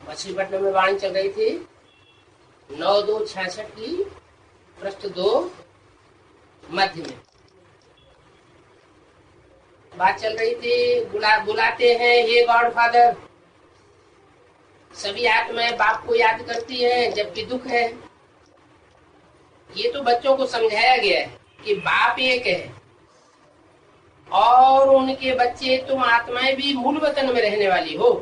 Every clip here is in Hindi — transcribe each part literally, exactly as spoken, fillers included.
मछलीपट्टनम में वाणी चल रही थी नौ दो छियासठ की पृष्ठ दो मध्य में बात चल रही थी। बुला बुलाते हैं ये गॉड फादर, सभी आत्माएं बाप को याद करती हैं जबकि दुख है। ये तो बच्चों को समझाया गया है कि बाप एक है और उनके बच्चे तुम आत्माएं भी मूल वतन में रहने वाली हो।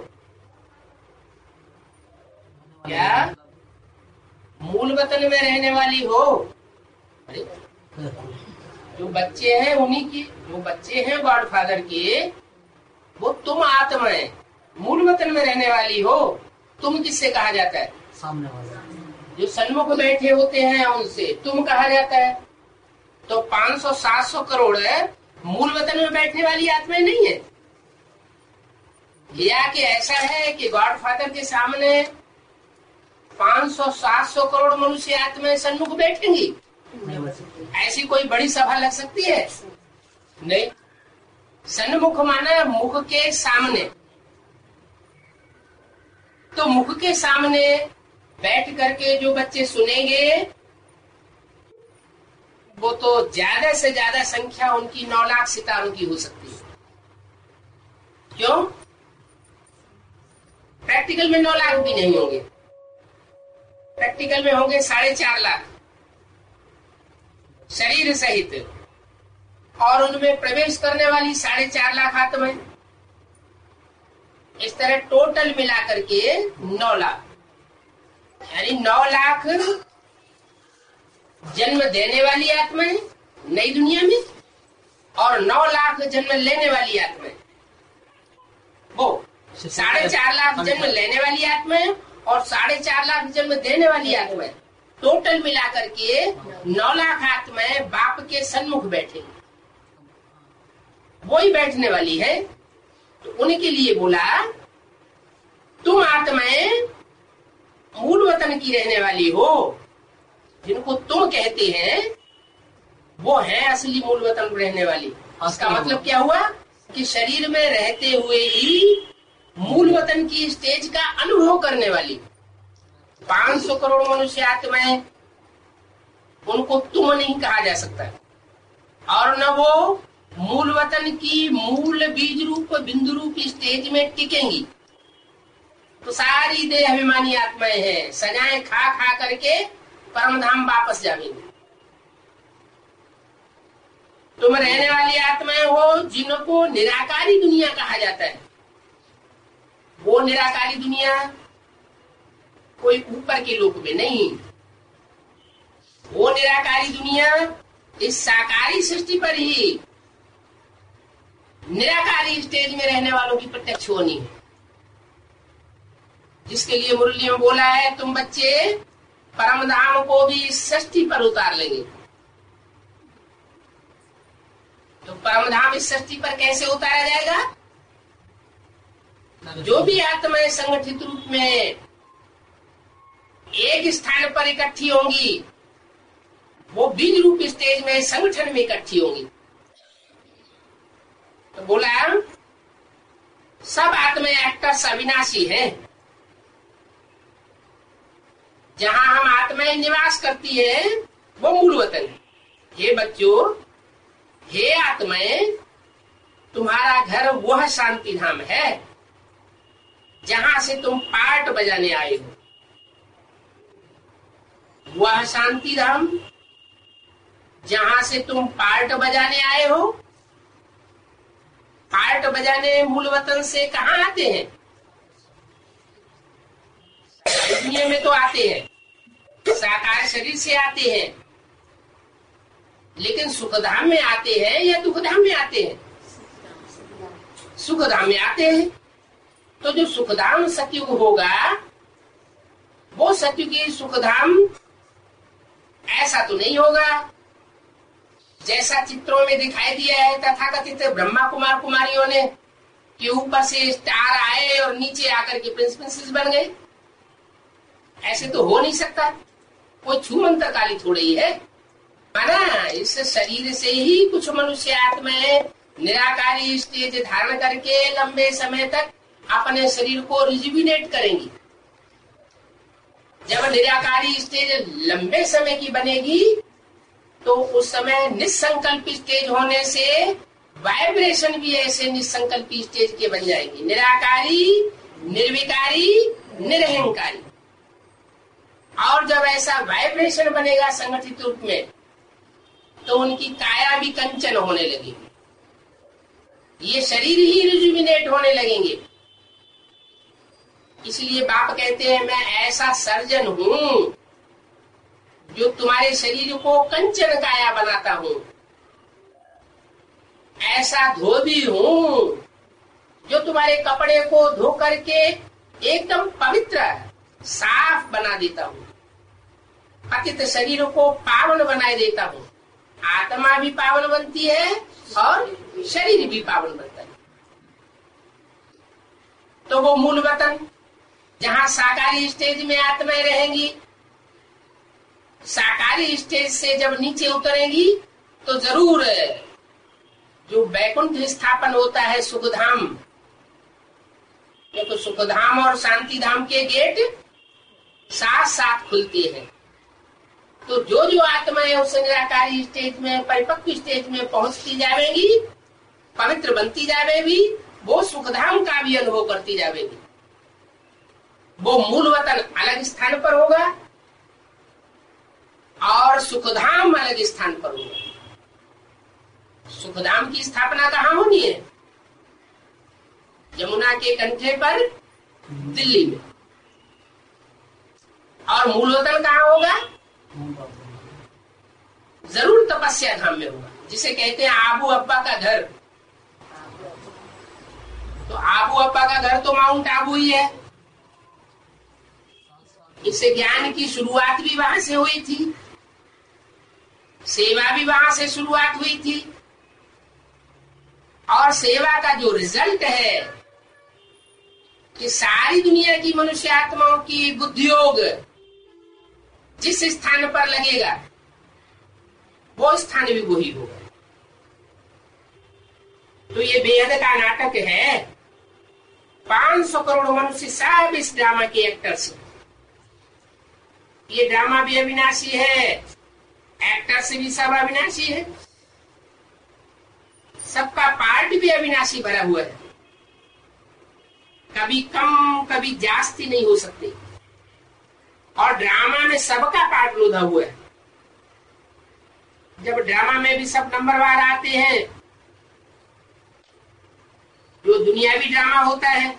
क्या मूल वतन में रहने वाली हो? अरे जो बच्चे हैं उन्हीं की, जो बच्चे हैं गॉड फादर के, वो तुम आत्माएं मूल वतन में रहने वाली हो। तुम किससे कहा जाता है? सामने वाला जो सन्मुख बैठे होते हैं उनसे तुम कहा जाता है। तो पाँच सौ सात सौ करोड़ मूल वतन में बैठने वाली आत्माएं नहीं है। या कि ऐसा है कि गॉड फादर के सामने पाँच सौ सात सौ करोड़ मनुष्य आत्माएं सन्मुख बैठेंगी? ऐसी कोई बड़ी सभा लग सकती है? नहीं। सन्मुख माना मुख के सामने। तो मुख के सामने बैठ करके जो बच्चे सुनेंगे वो तो ज्यादा से ज्यादा संख्या उनकी नौ लाख सितारों की हो सकती है। क्यों? प्रैक्टिकल में नौ लाख भी नहीं होंगे, प्रैक्टिकल में होंगे साढ़े चार लाख शरीर सहित, और उनमें प्रवेश करने वाली साढ़े चार लाख आत्माएं। इस तरह टोटल मिलाकर के नौ लाख, यानी नौ लाख जन्म देने वाली आत्माएं नई दुनिया में और नौ लाख जन्म लेने वाली आत्माएं। वो साढ़े चार लाख जन्म लेने वाली आत्माएं और साढ़े चार लाख जन्म देने वाली आत्माएं, टोटल मिलाकर के नौ लाख आत्माएं बाप के सन्मुख बैठेंगी। वो ही बैठने वाली है। तो उनके लिए बोला तुम आत्माएं मूल वतन की रहने वाली हो। जिनको तुम कहते हैं वो है असली मूल वतन में रहने वाली। इसका मतलब क्या हुआ कि शरीर में रहते हुए ही मूल वतन की स्टेज का अनुभव करने वाली पाँच सौ करोड़ मनुष्य आत्माएं, उनको तुम नहीं कहा जा सकता और न वो मूल वतन की मूल बीज रूप बिंदु रूप स्टेज में टिकेंगी। तो सारी देह अभिमानी आत्माएं हैं, सजाएं खा खा करके परम धाम वापस जाएंगे। तुम रहने वाली आत्माएं हो जिनको निराकारी दुनिया कहा जाता है। वो निराकारी दुनिया कोई ऊपर के लोक में नहीं, वो निराकारी दुनिया इस साकारी सृष्टि पर ही निराकारी स्टेज में रहने वालों की प्रत्यक्ष होनी है। जिसके लिए मुरली में बोला है तुम बच्चे परम धाम को भी सृष्टि पर उतार लेंगे। तो परम धाम इस सृष्टि पर कैसे उतारा जाएगा? जो भी आत्माएं संगठित रूप में एक स्थान पर इकट्ठी होंगी वो बीज रूप स्टेज में संगठन में इकट्ठी होंगी। तो बोला सब आत्माएं एक्टर्स अविनाशी हैं। जहां हम आत्माएं निवास करती है वो मूल वतन है। हे बच्चों, हे आत्माएं, तुम्हारा घर वह शांति धाम है जहां से तुम पार्ट बजाने आए हो। वह शांति धाम जहां से तुम पार्ट बजाने आए हो। पार्ट बजाने मूल वतन से कहाँ आते हैं? दुनिया में तो आते हैं, साकार शरीर से आते हैं, लेकिन सुखधाम में आते हैं या दुखधाम में आते हैं? सुखधाम में आते हैं। तो जो सुखधाम सतयुग होगा वो सतयुगी सुखधाम ऐसा तो नहीं होगा जैसा चित्रों में दिखाई दिया है तथाकथित ब्रह्मा कुमार कुमारियों ने, कि ऊपर से स्टार आए और नीचे आकर के प्रिंस प्रिंसेस बन गए। ऐसे तो हो नहीं सकता। कोई छू मंत्र काली थोड़ी ही है माना। इस शरीर से ही कुछ मनुष्य आत्माएं निराकारी स्टेज धारण करके लंबे समय तक अपने शरीर को रिजुविनेट करेंगी, जब निराकारी स्टेज लंबे समय की बनेगी तो उस समय निसंकल्प स्टेज होने से वाइब्रेशन भी ऐसे निसंकल्प स्टेज के बन जाएंगे। निराकारी, निर्विकारी, निरहंकारी। और जब ऐसा वाइब्रेशन बनेगा संगठित रूप में तो उनकी काया भी कंचन होने लगेगी, ये शरीर ही रिजुविनेट होने लगेंगे। इसलिए बाप कहते हैं मैं ऐसा सर्जन हूं जो तुम्हारे शरीर को कंचन काया बनाता हूं, ऐसा धोबी हूं जो तुम्हारे कपड़े को धो करके एकदम पवित्र साफ बना देता हूं, पतित शरीर को पावन बनाए देता हूं। आत्मा भी पावन बनती है और शरीर भी पावन बनता है। तो वो मूल वतन जहां साकारी स्टेज में आत्माएं रहेंगी, साकारी स्टेज से जब नीचे उतरेंगी तो जरूर जो वैकुंठ स्थापन होता है सुखधाम, देखो सुखधाम और शांति धाम के गेट साथ साथ खुलते हैं। तो जो जो आत्माएं उस निराकारी स्टेज में, परिपक्व स्टेज में पहुंचती जाएगी, पवित्र बनती जाएगी, वो सुखधाम का भी अनुभव करती जाएगी। वो मूल वतन अलग स्थान पर होगा और सुखधाम अलग स्थान पर होगा। सुखधाम की स्थापना कहाँ होनी है? यमुना के कंठे पर दिल्ली में। और मूल वतन कहाँ होगा? जरूर तपस्या धाम में होगा, जिसे कहते हैं आबू अब्बा का घर। तो आबू अब्बा का घर तो माउंट आबू ही है। इससे ज्ञान की शुरुआत भी वहां से हुई थी, सेवा भी वहां से शुरुआत हुई थी, और सेवा का जो रिजल्ट है कि सारी दुनिया की मनुष्य आत्माओं की बुद्धियोग जिस स्थान पर लगेगा वो स्थान भी वही होगा। तो ये बेहद का नाटक है। पांच सौ करोड़ मनुष्य सब इस ड्रामा के एक्टर्स हैं। ये ड्रामा भी अविनाशी है, एक्टर्स भी सब अविनाशी है, सबका पार्ट भी अविनाशी भरा हुआ है। कभी कम कभी जास्ती नहीं हो सकते। और ड्रामा में सबका पार्ट लोधा हुआ है। जब ड्रामा में भी सब नंबरवार आते हैं, जो दुनियावी ड्रामा होता है,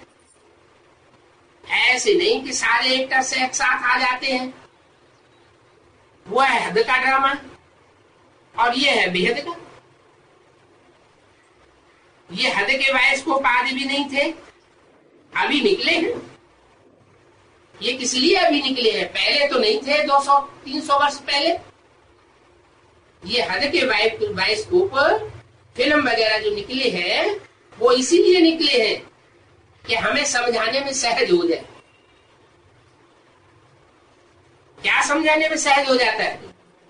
ऐसे नहीं कि सारे एक्टर्स एक साथ आ जाते हैं। वो है हद का ड्रामा और ये है बेहद का। ये हद के बायोस्कोप आदि भी नहीं थे, अभी निकले हैं। ये किस लिए अभी निकले हैं? पहले तो नहीं थे। दो सौ तीन सौ वर्ष पहले ये हद के बायोस्कोप फिल्म वगैरह जो निकले हैं वो इसीलिए निकले हैं कि हमें समझाने में सहज हो जाए। क्या समझाने में सहज हो जाता है?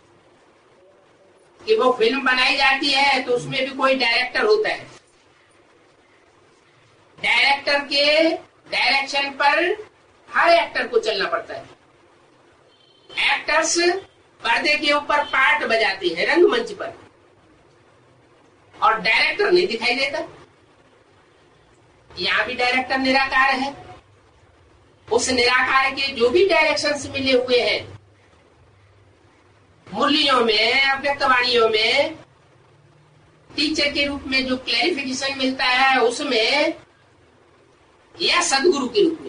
कि वो फिल्म बनाई जाती है तो उसमें भी कोई डायरेक्टर होता है। डायरेक्टर के डायरेक्शन पर हर एक्टर को चलना पड़ता है। एक्टर्स पर्दे के ऊपर पार्ट बजाते हैं रंगमंच पर, और डायरेक्टर नहीं दिखाई देता। यहाँ भी डायरेक्टर निराकार है। उस निराकार के जो भी डायरेक्शंस मिले हुए हैं, मुरलियों में, अव्यक्तवाणियों में, टीचर के रूप में जो क्लैरिफिकेशन मिलता है उसमें, या सदगुरु के रूप में,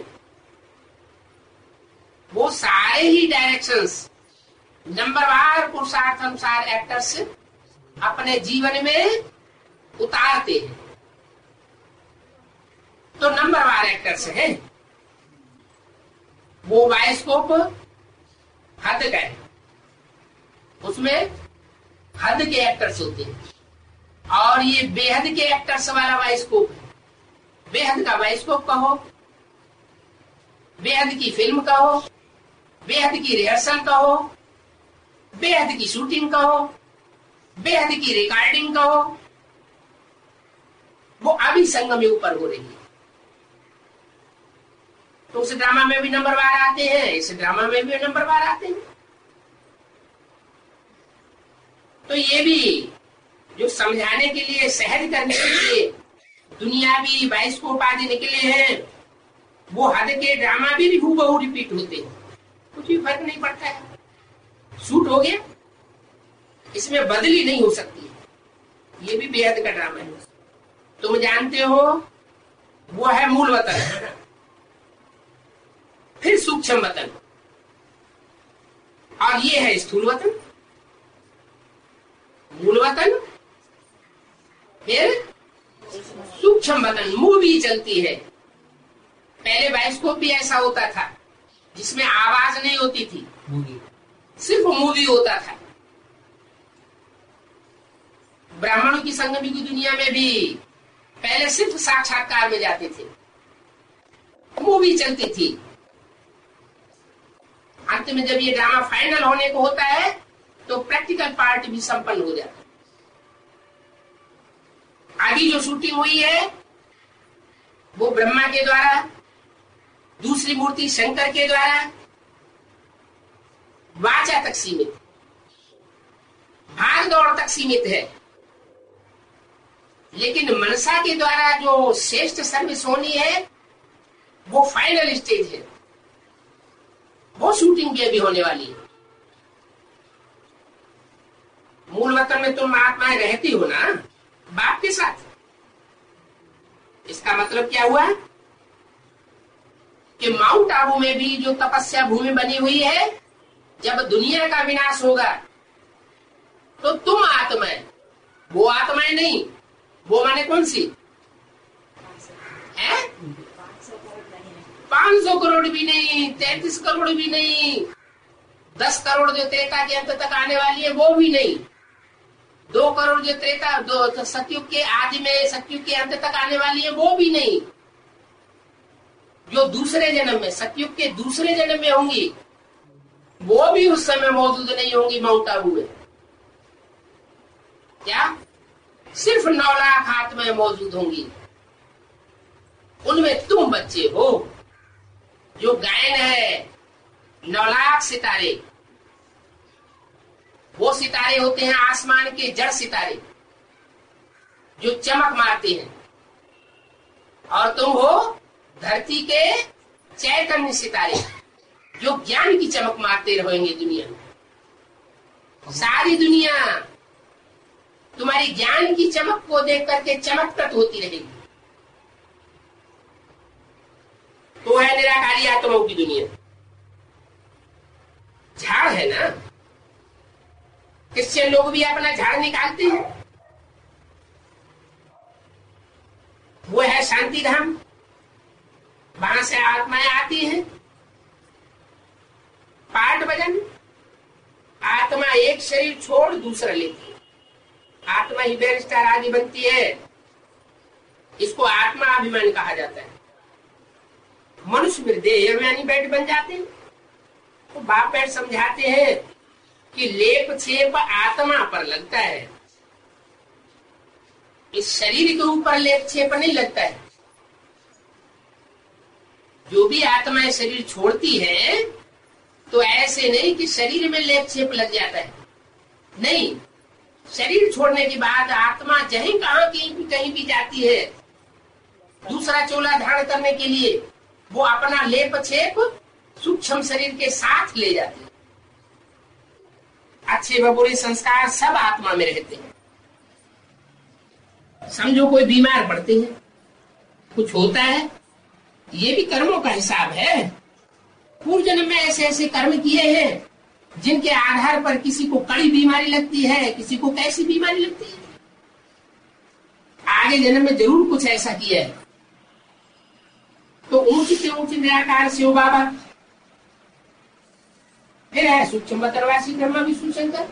वो सारे ही डायरेक्शंस नंबरवार पुरुषार्थ अनुसार एक्टर्स अपने जीवन में उतारते हैं। तो नंबरवार एक्टर्स हैं। वो बायोस्कोप हद का है, उसमें हद के एक्टर्स होते हैं। और ये बेहद के एक्टर्स वाला बायोस्कोप है। बेहद का बायोस्कोप कहो, बेहद की फिल्म कहो, बेहद की रिहर्सल कहो, बेहद की शूटिंग कहो, बेहद की रिकॉर्डिंग कहो, वो अभी संगम युग पर हो रही है। तो उस ड्रामा में भी नंबर बार आते हैं, इस ड्रामा में भी नंबर बार आते हैं। तो ये भी जो समझाने के लिए, सहज करने के लिए दुनियावी बाइस्कोप आदि निकले हैं, वो हद के ड्रामा भी, भी हूबहू रिपीट होते हैं, कुछ भी फर्क नहीं पड़ता है। शूट हो गया, इसमें बदली नहीं हो सकती। ये भी बेहद का ड्रामा है। तुम जानते हो वो है मूल वतन, फिर सूक्ष्म वतन, और ये है स्थूल वतन। मूल वतन फिर सूक्ष्म वतन। मूवी चलती है। पहले बाइस्कोप भी ऐसा होता था जिसमें आवाज नहीं होती थी, सिर्फ मूवी होता था। ब्राह्मणों की संगमी की दुनिया में भी पहले सिर्फ साक्षात्कार में जाते थे, मूवी चलती थी। अंत में जब ये ड्रामा फाइनल होने को होता है तो प्रैक्टिकल पार्ट भी संपन्न हो जाता है। अभी जो शूटिंग हुई है वो ब्रह्मा के द्वारा, दूसरी मूर्ति शंकर के द्वारा, वाचा तक सीमित, भाग दौड़ तक सीमित है। लेकिन मनसा के द्वारा जो श्रेष्ठ सर्विस होनी है वो फाइनल स्टेज है, वो शूटिंग भी अभी होने वाली है। मूल वतन में तुम आत्माएं रहती हो ना बाप के साथ। इसका मतलब क्या हुआ कि माउंट आबू में भी जो तपस्या भूमि बनी हुई है, जब दुनिया का विनाश होगा तो तुम आत्माएं, वो आत्माएं नहीं, वो माने कौन सी है? पांच सौ करोड़ भी नहीं, तैतीस करोड़ भी नहीं, दस करोड़ जो त्रेता के अंत तक आने वाली है वो भी नहीं, दो करोड़ जो त्रेता दो तो सतयुग के आदि में, सतयुग के अंत तक आने वाली है वो भी नहीं, जो दूसरे जन्म में, सतयुग के दूसरे जन्म में होंगी वो भी उस समय मौजूद नहीं होंगी माउंट आबू में। क्या? सिर्फ नौ लाख आत्माएं मौजूद होंगी। उनमें तुम बच्चे हो। जो गायन है नौ लाख सितारे, वो सितारे होते हैं आसमान के जड़ सितारे जो चमक मारते हैं, और तुम हो धरती के चैतन्य सितारे जो ज्ञान की चमक मारते रहेंगे दुनिया में। सारी दुनिया तुम्हारी ज्ञान की चमक को देख करके चमकत होती रहेगी। तो है निराकारी आत्माओं की दुनिया। झाड़ है ना, क्रिश्चियन लोग भी अपना झाड़ निकालते हैं, वो है शांति धाम, वहां से आत्माएं आती हैं। पाठ भजन, आत्मा एक शरीर छोड़ दूसरा लेती है, आत्मा ही बैरिस्टर आदि बनती है, इसको आत्मा अभिमान कहा जाता है। मनुष्य फिर देह अभिमानी बैठ बन जाते हैं। तो बाप बैठ समझाते हैं कि लेप छेप आत्मा पर लगता है, इस शरीर के ऊपर लेप छेप नहीं लगता है। जो भी आत्माएं शरीर छोड़ती है तो ऐसे नहीं कि शरीर में लेप छेप लग जाता है, नहीं। शरीर छोड़ने के बाद आत्मा जहीं कहीं कहीं भी कहीं भी जाती है दूसरा चोला धारण करने के लिए, वो अपना लेप छेप सूक्ष्म शरीर के साथ ले जाती है। अच्छे व बुरे संस्कार सब आत्मा में रहते हैं। समझो कोई बीमार पड़ते हैं, कुछ होता है, ये भी कर्मों का हिसाब है। पूर्व जन्म में ऐसे ऐसे कर्म किए हैं जिनके आधार पर किसी को कड़ी बीमारी लगती है, किसी को कैसी बीमारी लगती है। आगे जन्म में जरूर कुछ ऐसा किया है। तो ऊंच से ऊंच निराकार शिव बाबा, फिर है सूक्ष्म बतरवासी ब्रह्मा विष्णु शंकर,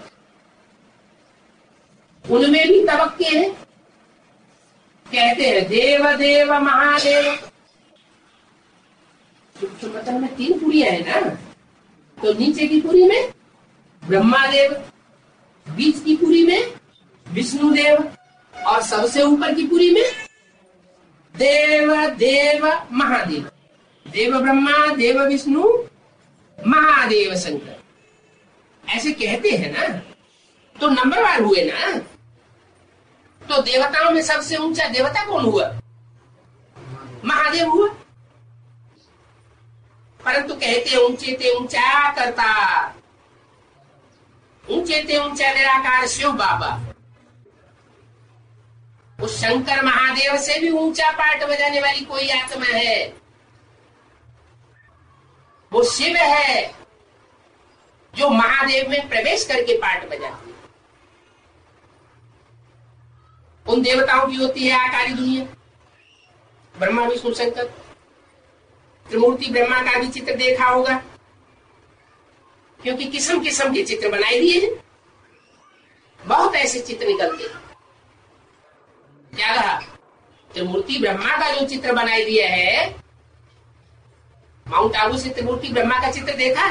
उनमें भी तबक्के हैं। कहते हैं देव देव महादेव। सूक्ष्म बतर में तीन पुरियां है ना, तो नीचे की पुरी में ब्रह्मा देव, बीच की पुरी में विष्णु देव, और सबसे ऊपर की पुरी में देव देव महादेव। देव ब्रह्मा, देव विष्णु, महादेव शंकर, ऐसे कहते हैं ना, तो नंबरवार हुए ना। तो देवताओं में सबसे ऊंचा देवता कौन हुआ? महादेव हुआ। परंतु कहते ऊंचे ते ऊंचा करता, ऊंचे ते ऊंचा निराकार शिव बाबा। उस शंकर महादेव से भी ऊंचा पाठ बजाने वाली कोई आत्मा है, वो शिव है, जो महादेव में प्रवेश करके पाठ बजाती है। उन देवताओं की होती है आकारी दुनिया, ब्रह्मा विष्णु शंकर। त्रिमूर्ति ब्रह्मा का भी चित्र देखा होगा, क्योंकि किस्म किस्म के चित्र बनाए दिए हैं, बहुत ऐसे चित्र निकलते हैं। क्या कहा? त्रिमूर्ति ब्रह्मा का जो चित्र बनाए दिया है, माउंट आबू से त्रिमूर्ति ब्रह्मा का चित्र देखा?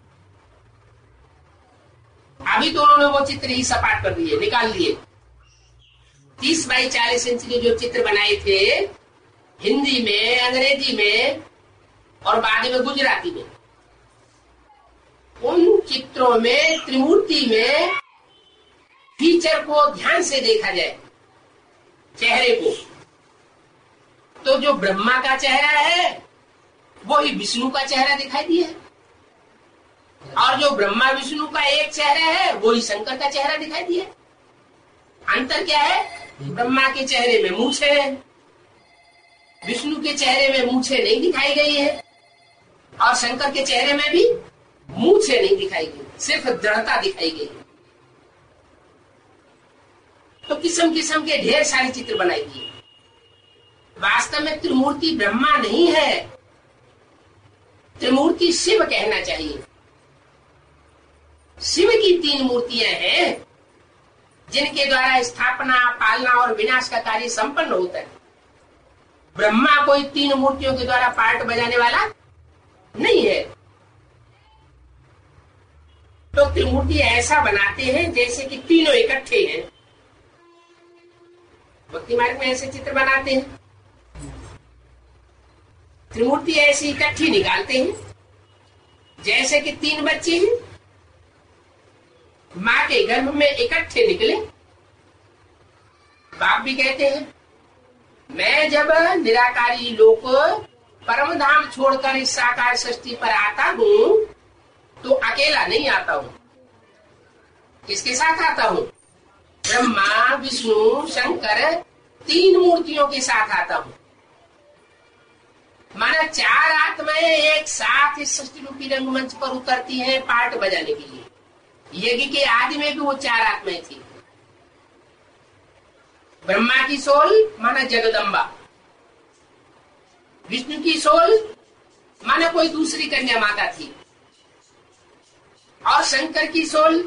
अभी तो उन्होंने वो चित्र ही सपाट कर दिए, निकाल दिए। तीस बाई चालीस इंच के जो चित्र बनाए थे हिंदी में, अंग्रेजी में और बाद में गुजराती में, उन चित्रों में त्रिमूर्ति में फीचर को ध्यान से देखा जाए, चेहरे को, तो जो ब्रह्मा का चेहरा है वही विष्णु का चेहरा दिखाई दिया है, और जो ब्रह्मा विष्णु का एक चेहरा है वही शंकर का चेहरा दिखाई दिया है। अंतर क्या है? ब्रह्मा के चेहरे में मूछे है, विष्णु के चेहरे में मूछे नहीं दिखाई गई है, और शंकर के चेहरे में भी मूछे नहीं दिखाई गई, सिर्फ दृढ़ता दिखाई गई। तो किस्म किस्म के ढेर सारे चित्र बनाई गए। वास्तव में त्रिमूर्ति ब्रह्मा नहीं है, त्रिमूर्ति शिव कहना चाहिए। शिव की तीन मूर्तियां हैं जिनके द्वारा स्थापना, पालना और विनाश का कार्य संपन्न होता है। ब्रह्मा कोई तीन मूर्तियों के द्वारा पाठ बजाने वाला नहीं है। तो त्रिमूर्ति ऐसा बनाते हैं जैसे कि तीनों इकट्ठे हैं। भक्ति मार्ग में ऐसे चित्र बनाते हैं, त्रिमूर्ति ऐसी इकट्ठी निकालते हैं जैसे कि तीन बच्चे हैं, माँ के गर्भ में इकट्ठे निकले। बाप भी कहते हैं, मैं जब निराकारी लोक परम धाम छोड़कर इस साकार सृष्टि पर आता हूँ तो अकेला नहीं आता हूँ। किसके साथ आता हूँ? ब्रह्मा, विष्णु, शंकर, तीन मूर्तियों के साथ आता हूँ। माना चार आत्माएं एक साथ इस सृष्टि रूपी रंगमंच पर उतरती हैं पाठ बजाने के लिए। यज्ञ के आदि में भी वो चार आत्माएं थी। ब्रह्मा की सोल माना जगदम्बा, विष्णु की सोल माना कोई दूसरी कन्या माता थी, और शंकर की सोल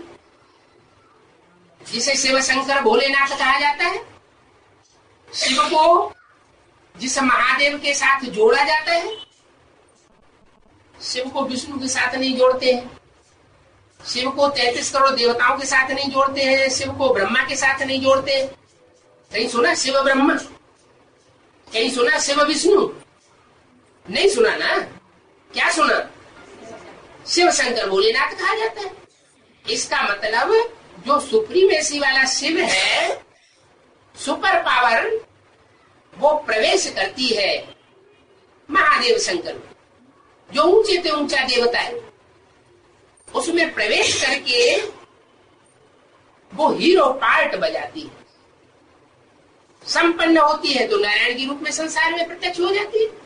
जिसे शिव शंकर भोलेनाथ कहा जाता है, शिव को जिस महादेव के साथ जोड़ा जाता है, शिव को विष्णु के साथ नहीं जोड़ते हैं, शिव को तैंतीस करोड़ देवताओं के साथ नहीं जोड़ते हैं, शिव को ब्रह्मा के साथ नहीं जोड़ते। कहीं सुना शिव ब्रह्मा? कहीं सुना शिव विष्णु? नहीं सुना ना। क्या सुना? शिव शंकर भोलेनाथ कहा जाता है। इसका मतलब जो सुप्रीमेसी वाला शिव है, सुपर पावर, वो प्रवेश करती है महादेव शंकर, जो ऊंचे से ऊंचा देवता है, उसमें प्रवेश करके वो हीरो पार्ट बजाती है, संपन्न होती है, तो नारायण के रूप में संसार में प्रत्यक्ष हो जाती है।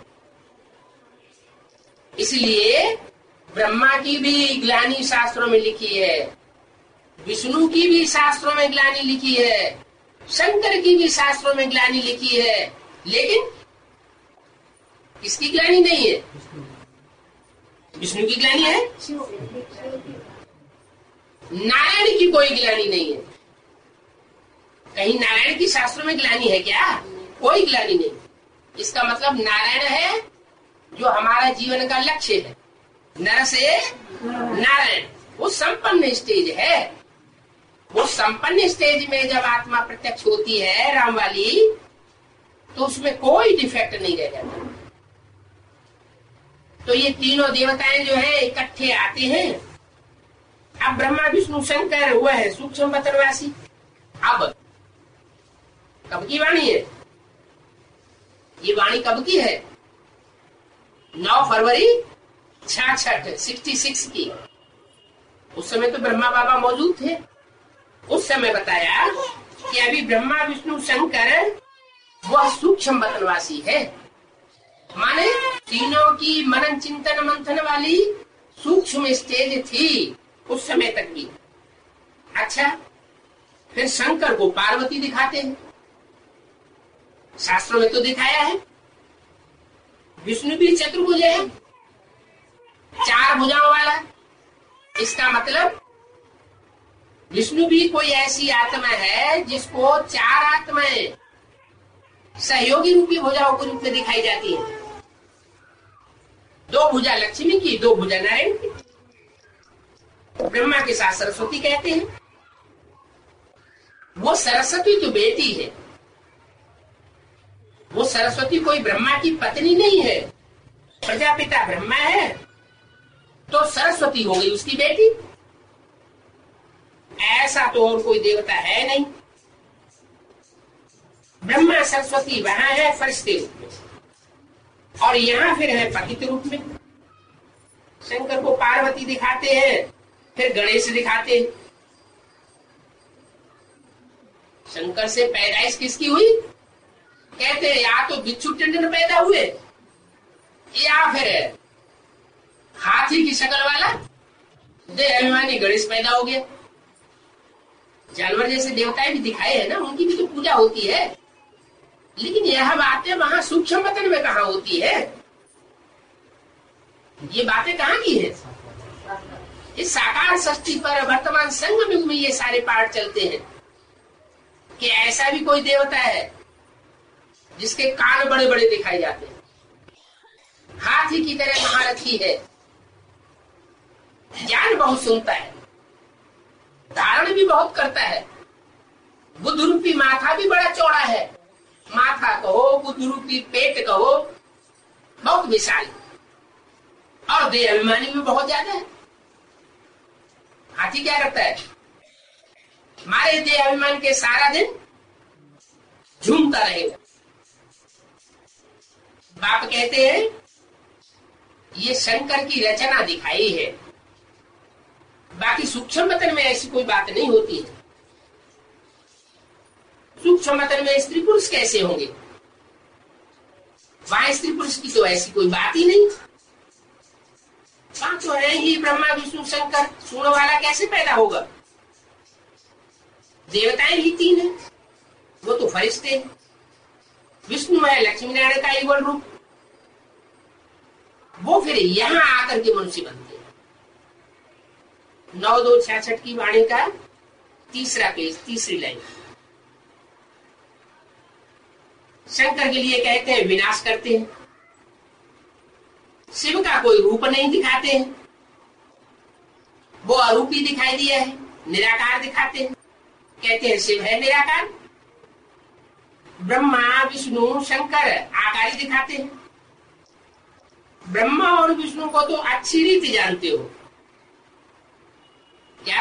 इसलिए ब्रह्मा की भी ग्लानि शास्त्रों में लिखी है, विष्णु की भी शास्त्रों में ग्लानि लिखी है, शंकर की भी शास्त्रों में ग्लानि लिखी है, लेकिन किसकी ग्लानि नहीं है? विष्णु की ग्लानि है, नारायण की कोई ग्लानि नहीं है। कहीं नारायण की शास्त्रों में ग्लानि है क्या? कोई ग्लानि नहीं। इसका मतलब नारायण है जो हमारा जीवन का लक्ष्य है, नर से नारायण, वो संपन्न स्टेज है। वो संपन्न स्टेज में जब आत्मा प्रत्यक्ष होती है राम वाली, तो उसमें कोई डिफेक्ट नहीं रह जाता। तो ये तीनों देवताएं जो है इकट्ठे आते हैं। अब ब्रह्मा विष्णु शंकर हुआ है सूक्ष्म पतनवासी। अब कब की वाणी है? ये वाणी कब की है? नौ फरवरी छियासठ सिक्सटी सिक्स की। उस समय तो ब्रह्मा बाबा मौजूद थे। उस समय बताया कि अभी ब्रह्मा विष्णु शंकर वह सूक्ष्म पतनवासी है, माने तीनों की मनन चिंतन मंथन वाली सूक्ष्म स्टेज थी उस समय तक भी। अच्छा, फिर शंकर को पार्वती दिखाते हैं। शास्त्रों में तो दिखाया है। विष्णु भी चतुर्भुज है, चार भुजाओं वाला। इसका मतलब विष्णु भी कोई ऐसी आत्मा है जिसको चार आत्माएं सहयोगी रूपी भुजाओं के रूप में दिखाई जाती है। दो भुजा लक्ष्मी की, दो भुजा नारायण की। ब्रह्मा के साथ सरस्वती कहते हैं। वो सरस्वती तो बेटी है, वो सरस्वती कोई ब्रह्मा की पत्नी नहीं है। प्रजापिता ब्रह्मा है तो सरस्वती हो गई उसकी बेटी। ऐसा तो और कोई देवता है नहीं। ब्रह्मा सरस्वती वहां है फरिश्ते रूप में, और यहां फिर है पतित रूप में। शंकर को पार्वती दिखाते हैं, फिर गणेश दिखाते हैं। शंकर से पैदाइश किसकी हुई? कहते हैं या तो बिच्छू टंडन पैदा हुए या फिर हाथी की शक्ल वाला देह अभिमानी गणेश पैदा हो गया। जानवर जैसे देवताएं भी दिखाए हैं ना, उनकी भी तो पूजा होती है। लेकिन यह बातें वहां सूक्ष्म पतन में कहाँ होती है? ये बातें कहाँ की है? इस साकार सृष्टि पर वर्तमान संगम युग में ये सारे पाठ चलते हैं कि ऐसा भी कोई देवता है जिसके कान बड़े बड़े दिखाई जाते हैं, हाथी की तरह महारथी है, ज्ञान बहुत सुनता है, धारण भी बहुत करता है, बुद्ध रूपी माथा भी बड़ा चौड़ा है। माथा कहो, बुद्ध रूपी पेट कहो, बहुत विशाल, और देह अभिमानी भी बहुत ज्यादा है। हाथी क्या करता है? हमारे देह अभिमान के सारा दिन झूमता रहेगा। बाप कहते हैं ये शंकर की रचना दिखाई है, बाकी सूक्ष्म मतन में ऐसी कोई बात नहीं होती है। सूक्ष्म मतन में स्त्री पुरुष कैसे होंगे? वहां स्त्री पुरुष की तो ऐसी कोई बात ही नहीं। वहां तो है ही ब्रह्मा विष्णु शंकर, सुनने वाला कैसे पैदा होगा? देवताएं ही तीन है, वो तो फरिश्ते हैं। विष्णु है लक्ष्मी नारायण का युगल रूप, वो फिर यहां आकर के मनुष्य बनते हैं। नौ दो छियासठ की वाणी का तीसरा पेज, तीसरी लाइन। शंकर के लिए कहते हैं विनाश करते हैं। शिव का कोई रूप नहीं दिखाते हैं, वो अरूपी दिखाई दिया है, निराकार दिखाते हैं। कहते हैं शिव है निराकार। ब्रह्मा विष्णु शंकर आकारी दिखाते हैं। ब्रह्मा और विष्णु को तो अच्छी रीति जानते हो क्या?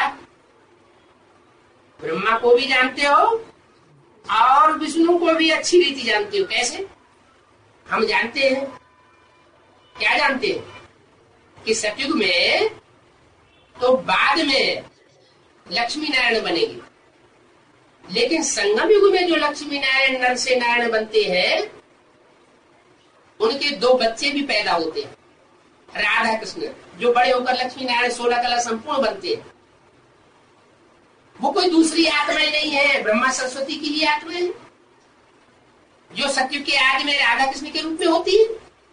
ब्रह्मा को भी जानते हो और विष्णु को भी अच्छी रीति जानते हो। कैसे? हम जानते हैं। क्या जानते हैं? कि सतयुग में तो बाद में लक्ष्मी नारायण बनेगी, लेकिन संगम युग में जो लक्ष्मी नारायण नर से नारायण बनते हैं, उनके दो बच्चे भी पैदा होते हैं, राधा कृष्ण, जो बड़े होकर लक्ष्मी नारायण सोलह कला संपूर्ण बनते हैं। वो कोई दूसरी आत्माएं नहीं है, ब्रह्मा सरस्वती की ही आत्माएं हैं, जो सत्युग के आदि में राधा कृष्ण के रूप में होती है।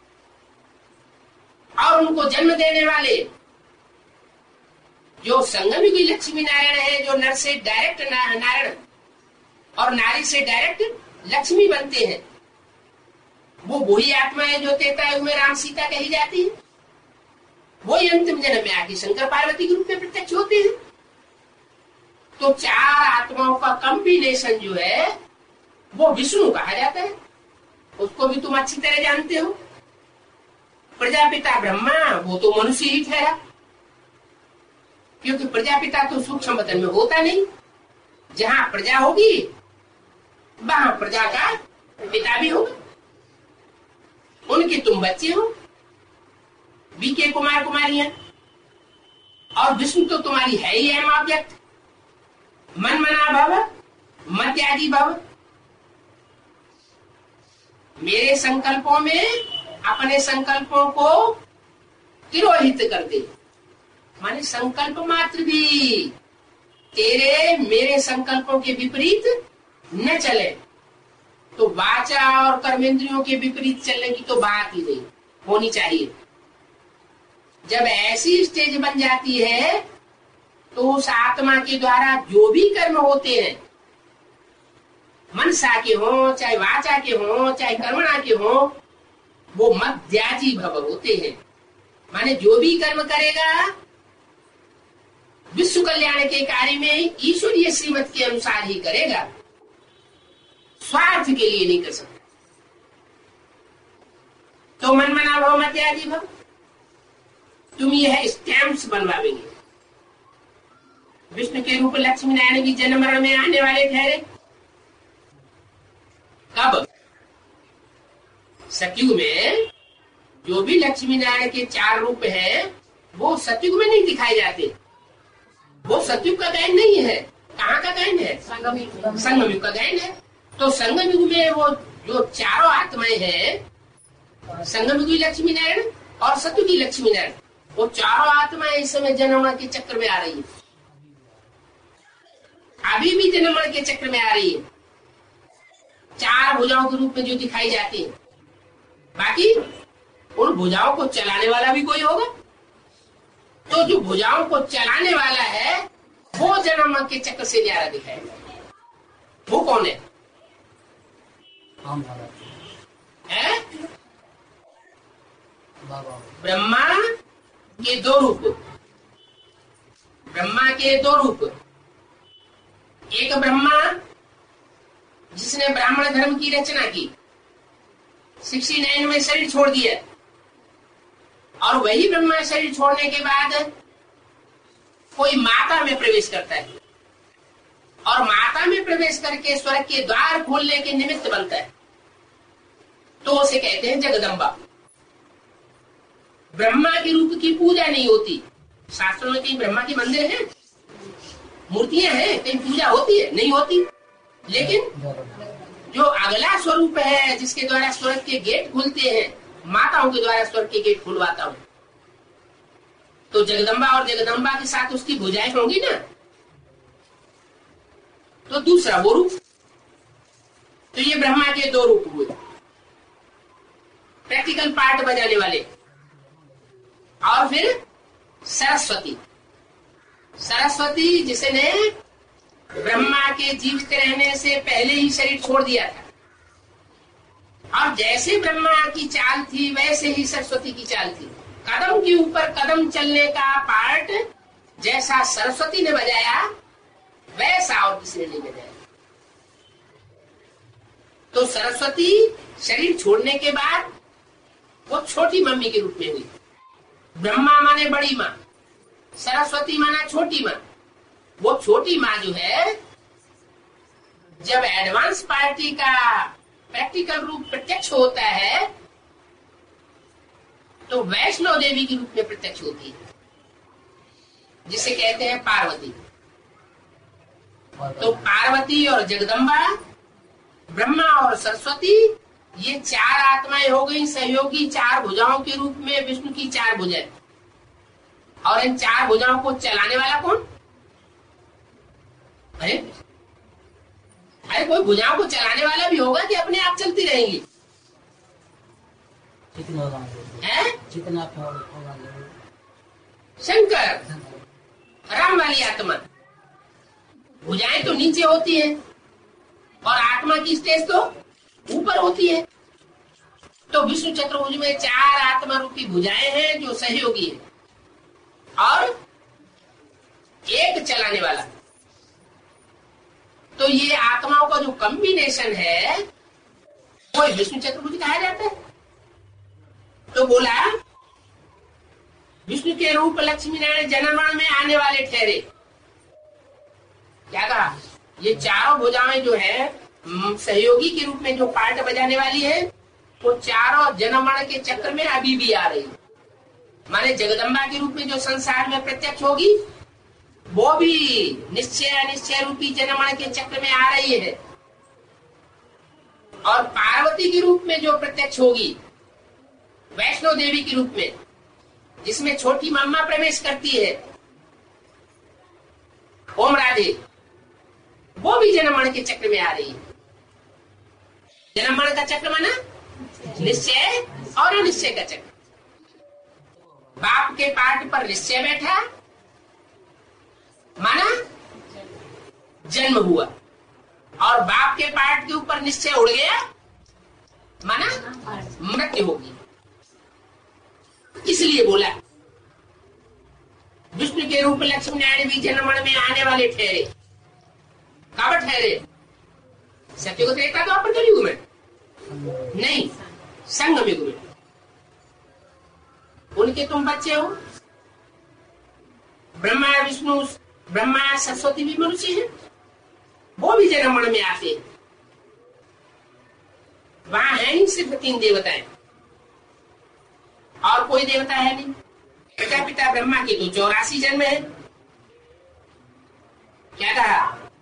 और उनको जन्म देने वाले जो संगम युगी लक्ष्मी नारायण है, जो नर से डायरेक्ट नारायण और नारी से डायरेक्ट लक्ष्मी बनते हैं, वो वही आत्मा है जो तेता युग में राम सीता कही जाती है। वही अंतिम जन्म में आके शंकर पार्वती के रूप में प्रत्यक्ष होते हैं। तो चार आत्माओं का कॉम्बिनेशन जो है वो विष्णु कहा जाता है। उसको भी तुम अच्छी तरह जानते हो। प्रजापिता ब्रह्मा वो तो मनुष्य ही ठहरा, क्योंकि प्रजापिता तो सूक्ष्म वतन में होता नहीं। जहां प्रजा होगी वहां प्रजा का पिता भी होगा। उनके तुम बच्चे हो, बीके कुमार कुमारियां, और विष्णु तो तुम्हारी है ही अहम ऑब्जेक्ट। मन मना भव मत्यागी भव। मेरे संकल्पों में अपने संकल्पों को तिरोहित कर दे, माने संकल्प मात्र भी तेरे मेरे संकल्पों के विपरीत न चले। तो वाचा और कर्मेंद्रियों के विपरीत चलने की तो बात ही नहीं होनी चाहिए। जब ऐसी स्टेज बन जाती है तो उस आत्मा के द्वारा जो भी कर्म होते हैं, मनसा के हो चाहे वाचा के हो चाहे कर्मणा के हो, वो मध्याजी भव होते हैं। माने जो भी कर्म करेगा विश्व कल्याण के कार्य में ईश्वरीय श्रीमत के अनुसार ही करेगा, स्वार्थ के लिए नहीं कर सकता। तो मन मना भव मत्याजी भव। तुम यह स्टैम्प्स बनवाएंगे। विष्णु के रूप लक्ष्मी नारायण भी जन्म मरण में आने वाले ठहरे। कब? सतयुग में जो भी लक्ष्मी नारायण के चार रूप हैं वो सतयुग में नहीं दिखाए जाते। वो सतयुग का गायन नहीं है। कहाँ का गायन है? संगम युग। संगम युग का गायन है। तो संगम युग में वो जो चारों आत्माएं हैं, संगम युग की लक्ष्मी नारायण और सतयुग की लक्ष्मी नारायण, वो चारों आत्माएं इस समय जन्म के चक्र में आ रही है। अभी भी जन्म के चक्र में आ रही है, चार भुजाओं के रूप में जो दिखाई जाती है। बाकी उन भुजाओं को चलाने वाला भी कोई होगा। तो जो भुजाओं को चलाने वाला है वो जन्म के चक्र से न्यारा दिखाएगा। वो कौन है? है? ब्रह्मा के दो रूप। ब्रह्मा के दो रूप। एक ब्रह्मा जिसने ब्राह्मण धर्म की रचना की, सिक्सटी नाइन में शरीर छोड़ दिया, और वही ब्रह्मा शरीर छोड़ने के बाद कोई माता में प्रवेश करता है, और माता में प्रवेश करके स्वर्ग के द्वार खोलने के निमित्त बनता है, तो उसे कहते हैं जगदम्बा। ब्रह्मा के रूप की पूजा नहीं होती। शास्त्रों में कहीं ब्रह्मा के मंदिर हैं, मूर्तियां हैं, कहीं पूजा होती है? नहीं होती। लेकिन जो अगला स्वरूप है जिसके द्वारा स्वर्ग के गेट खुलते हैं, माताओं के द्वारा स्वर्ग के गेट खुलवाता हूं, तो जगदम्बा और जगदम्बा के साथ उसकी भुजाएं होंगी ना। तो दूसरा वो रूप। तो ये ब्रह्मा के दो रूप हुए, प्रैक्टिकल पार्ट बजाने वाले। और फिर सरस्वती। सरस्वती जिसने ब्रह्मा के जीवित रहने से पहले ही शरीर छोड़ दिया था, और जैसे ब्रह्मा की चाल थी वैसे ही सरस्वती की चाल थी। कदम के ऊपर कदम चलने का पार्ट जैसा सरस्वती ने बजाया वैसा और किसी ने नहीं बजाया। तो सरस्वती शरीर छोड़ने के बाद वो छोटी मम्मी के रूप में हुई। ब्रह्मा माने बड़ी माँ, सरस्वती माना छोटी माँ। वो छोटी माँ जो है, जब एडवांस पार्टी का प्रैक्टिकल रूप प्रत्यक्ष होता है तो वैष्णव देवी के रूप में प्रत्यक्ष होती है, जिसे कहते हैं पार्वती। तो पार्वती और जगदम्बा, ब्रह्मा और सरस्वती, ये चार आत्माएं हो गई सहयोगी चार भुजाओं के रूप में विष्णु की चार भुजाएं। और इन चार भुजाओं को चलाने वाला कौन? अरे अरे कोई भुजाओं को चलाने वाला भी होगा कि अपने आप चलती रहेंगी? शंकर, राम वाली आत्मा। भुजाएं तो नीचे होती हैं और आत्मा की स्टेज तो ऊपर होती है। तो विष्णु चतुर्भुज में चार आत्मा रूपी भुजाएं हैं जो सहयोगी है, और एक चलाने वाला। तो ये आत्माओं का जो कॉम्बिनेशन है वो विष्णु चतुर्भुज कहा जाता है। तो बोला विष्णु के रूप लक्ष्मी नारायण जनमरण में आने वाले ठहरे। क्या कहा? ये चारों भुजाएं जो है सहयोगी के रूप में जो पार्ट बजाने वाली है, वो चारों जनमरण के चक्र में अभी भी आ रही। माने जगदम्बा के रूप में जो संसार में प्रत्यक्ष होगी, वो भी निश्चय अनिश्चय रूपी जनमरण के चक्र में आ रही है। और पार्वती के रूप में जो प्रत्यक्ष होगी, वैष्णो देवी के रूप में, जिसमें छोटी मम्मा प्रवेश करती है, ओम राधे, वो भी जनमरण के चक्र में आ रही है। जनमरण का चक्र माना निश्चय और अनिश्चय का चक्र। बाप के पार्ट पर निश्चय बैठा, माना जन्म हुआ, और बाप के पार्ट के ऊपर निश्चय उड़ गया, माना मृत्यु होगी। इसलिए बोला विष्णु के रूप लक्ष्मी नारायण भी जनमरण में आने वाले ठहरे। कब ठहरे? सत्युग त्रेता द्वापर कलयुग में नहीं, संगम युग में। उनके तुम बच्चे हो। ब्रह्मा विष्णु ब्रह्मा सरस्वती भी मनुष्य है, वो भी जनमरण में आते हैं। वहां है ही सिर्फ तीन देवताएं, और कोई देवता है नहीं। प्रजापिता ब्रह्मा के तो चौरासी जन्म है। क्या कहा?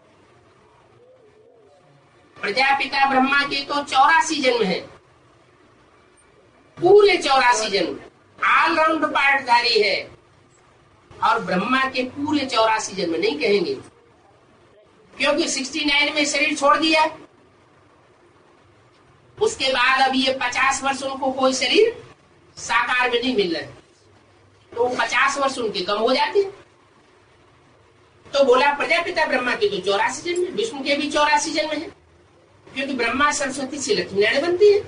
प्रजापिता ब्रह्मा के तो चौरासी जन्म है, पूरे चौरासी जन्म, ऑलराउंड पार्टधारी है। और ब्रह्मा के पूरे चौरासी जन्म नहीं कहेंगे, क्योंकि उनहत्तर में शरीर छोड़ दिया। उसके बाद अब ये पचास वर्ष उनको कोई शरीर साकार में नहीं मिल रहा है, तो पचास वर्ष उनके कम हो जाते हैं। तो बोला प्रजापिता ब्रह्मा के तो चौरासी जन्म है, विष्णु के भी चौरासी जन्म है, क्योंकि ब्रह्मा सरस्वती से लक्ष्मी नारायण बनती है।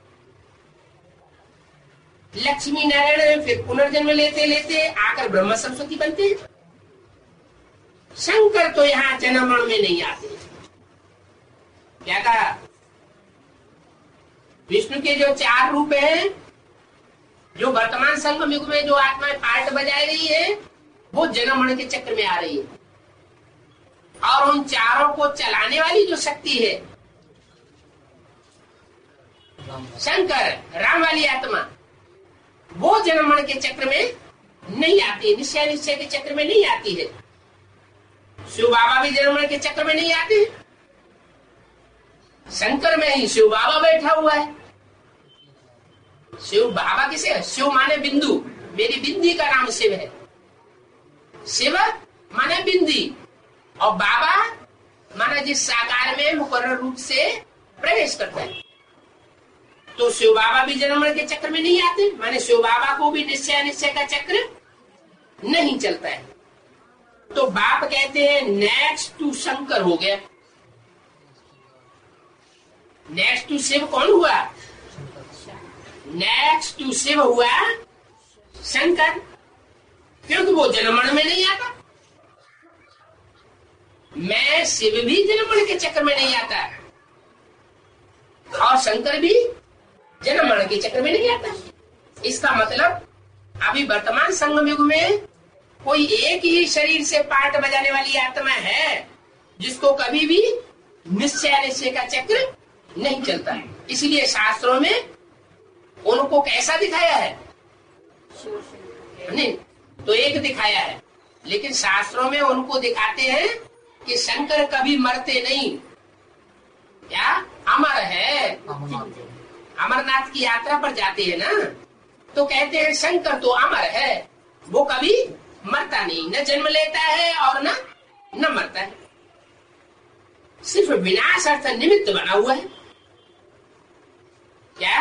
लक्ष्मी नारायण फिर पुनर्जन्म लेते लेते आकर ब्रह्मा सरस्वती बनते हैं। शंकर तो यहाँ जनमरण में नहीं आते। क्या कहा? विष्णु के जो चार रूप हैं, जो वर्तमान संगम युग में जो आत्माएं पार्ट बजा रही है, वो जनमरण के चक्र में आ रही है। और उन चारों को चलाने वाली जो शक्ति है, शंकर राम वाली आत्मा, वो जनमरण के चक्र में नहीं आती, निश्चय निश्चय के चक्र में नहीं आती है। शिव बाबा भी जनमरण के चक्र में नहीं आते। शंकर में ही शिव बाबा बैठा हुआ है। शिव बाबा किसे? शिव माने बिंदु, मेरी बिंदी का नाम शिव है। शिव माने बिंदी, और बाबा माना जिस साकार में मुकर्रर रूप से प्रवेश करता है। तो शिव बाबा भी जन्मरण के चक्र में नहीं आते, माने शिव बाबा को भी निश्चय अनिश्चय का चक्र नहीं चलता है। तो बाप कहते हैं नेक्स्ट टू शंकर हो गया। नेक्स्ट टू शिव कौन हुआ? नेक्स्ट टू शिव हुआ शंकर, क्योंकि वो जन्मरण में नहीं आता। मैं शिव भी जन्मरण के चक्र में नहीं आता, और शंकर भी जन्मरण के चक्र में नहीं आता। इसका मतलब अभी वर्तमान संगम युग में कोई एक ही शरीर से पार्ट बजाने वाली आत्मा है, जिसको कभी भी निश्चय अनिश्चय का चक्र नहीं चलता है। इसलिए शास्त्रों में उनको कैसा दिखाया है? नहीं तो एक दिखाया है, लेकिन शास्त्रों में उनको दिखाते हैं कि शंकर कभी मरते नहीं। क्या? अमर है। अमरनाथ की यात्रा पर जाते हैं ना, तो कहते हैं शंकर तो अमर है, वो कभी मरता नहीं, न जन्म लेता है और न न मरता है, सिर्फ विनाश अर्थ निमित्त बना हुआ है। क्या?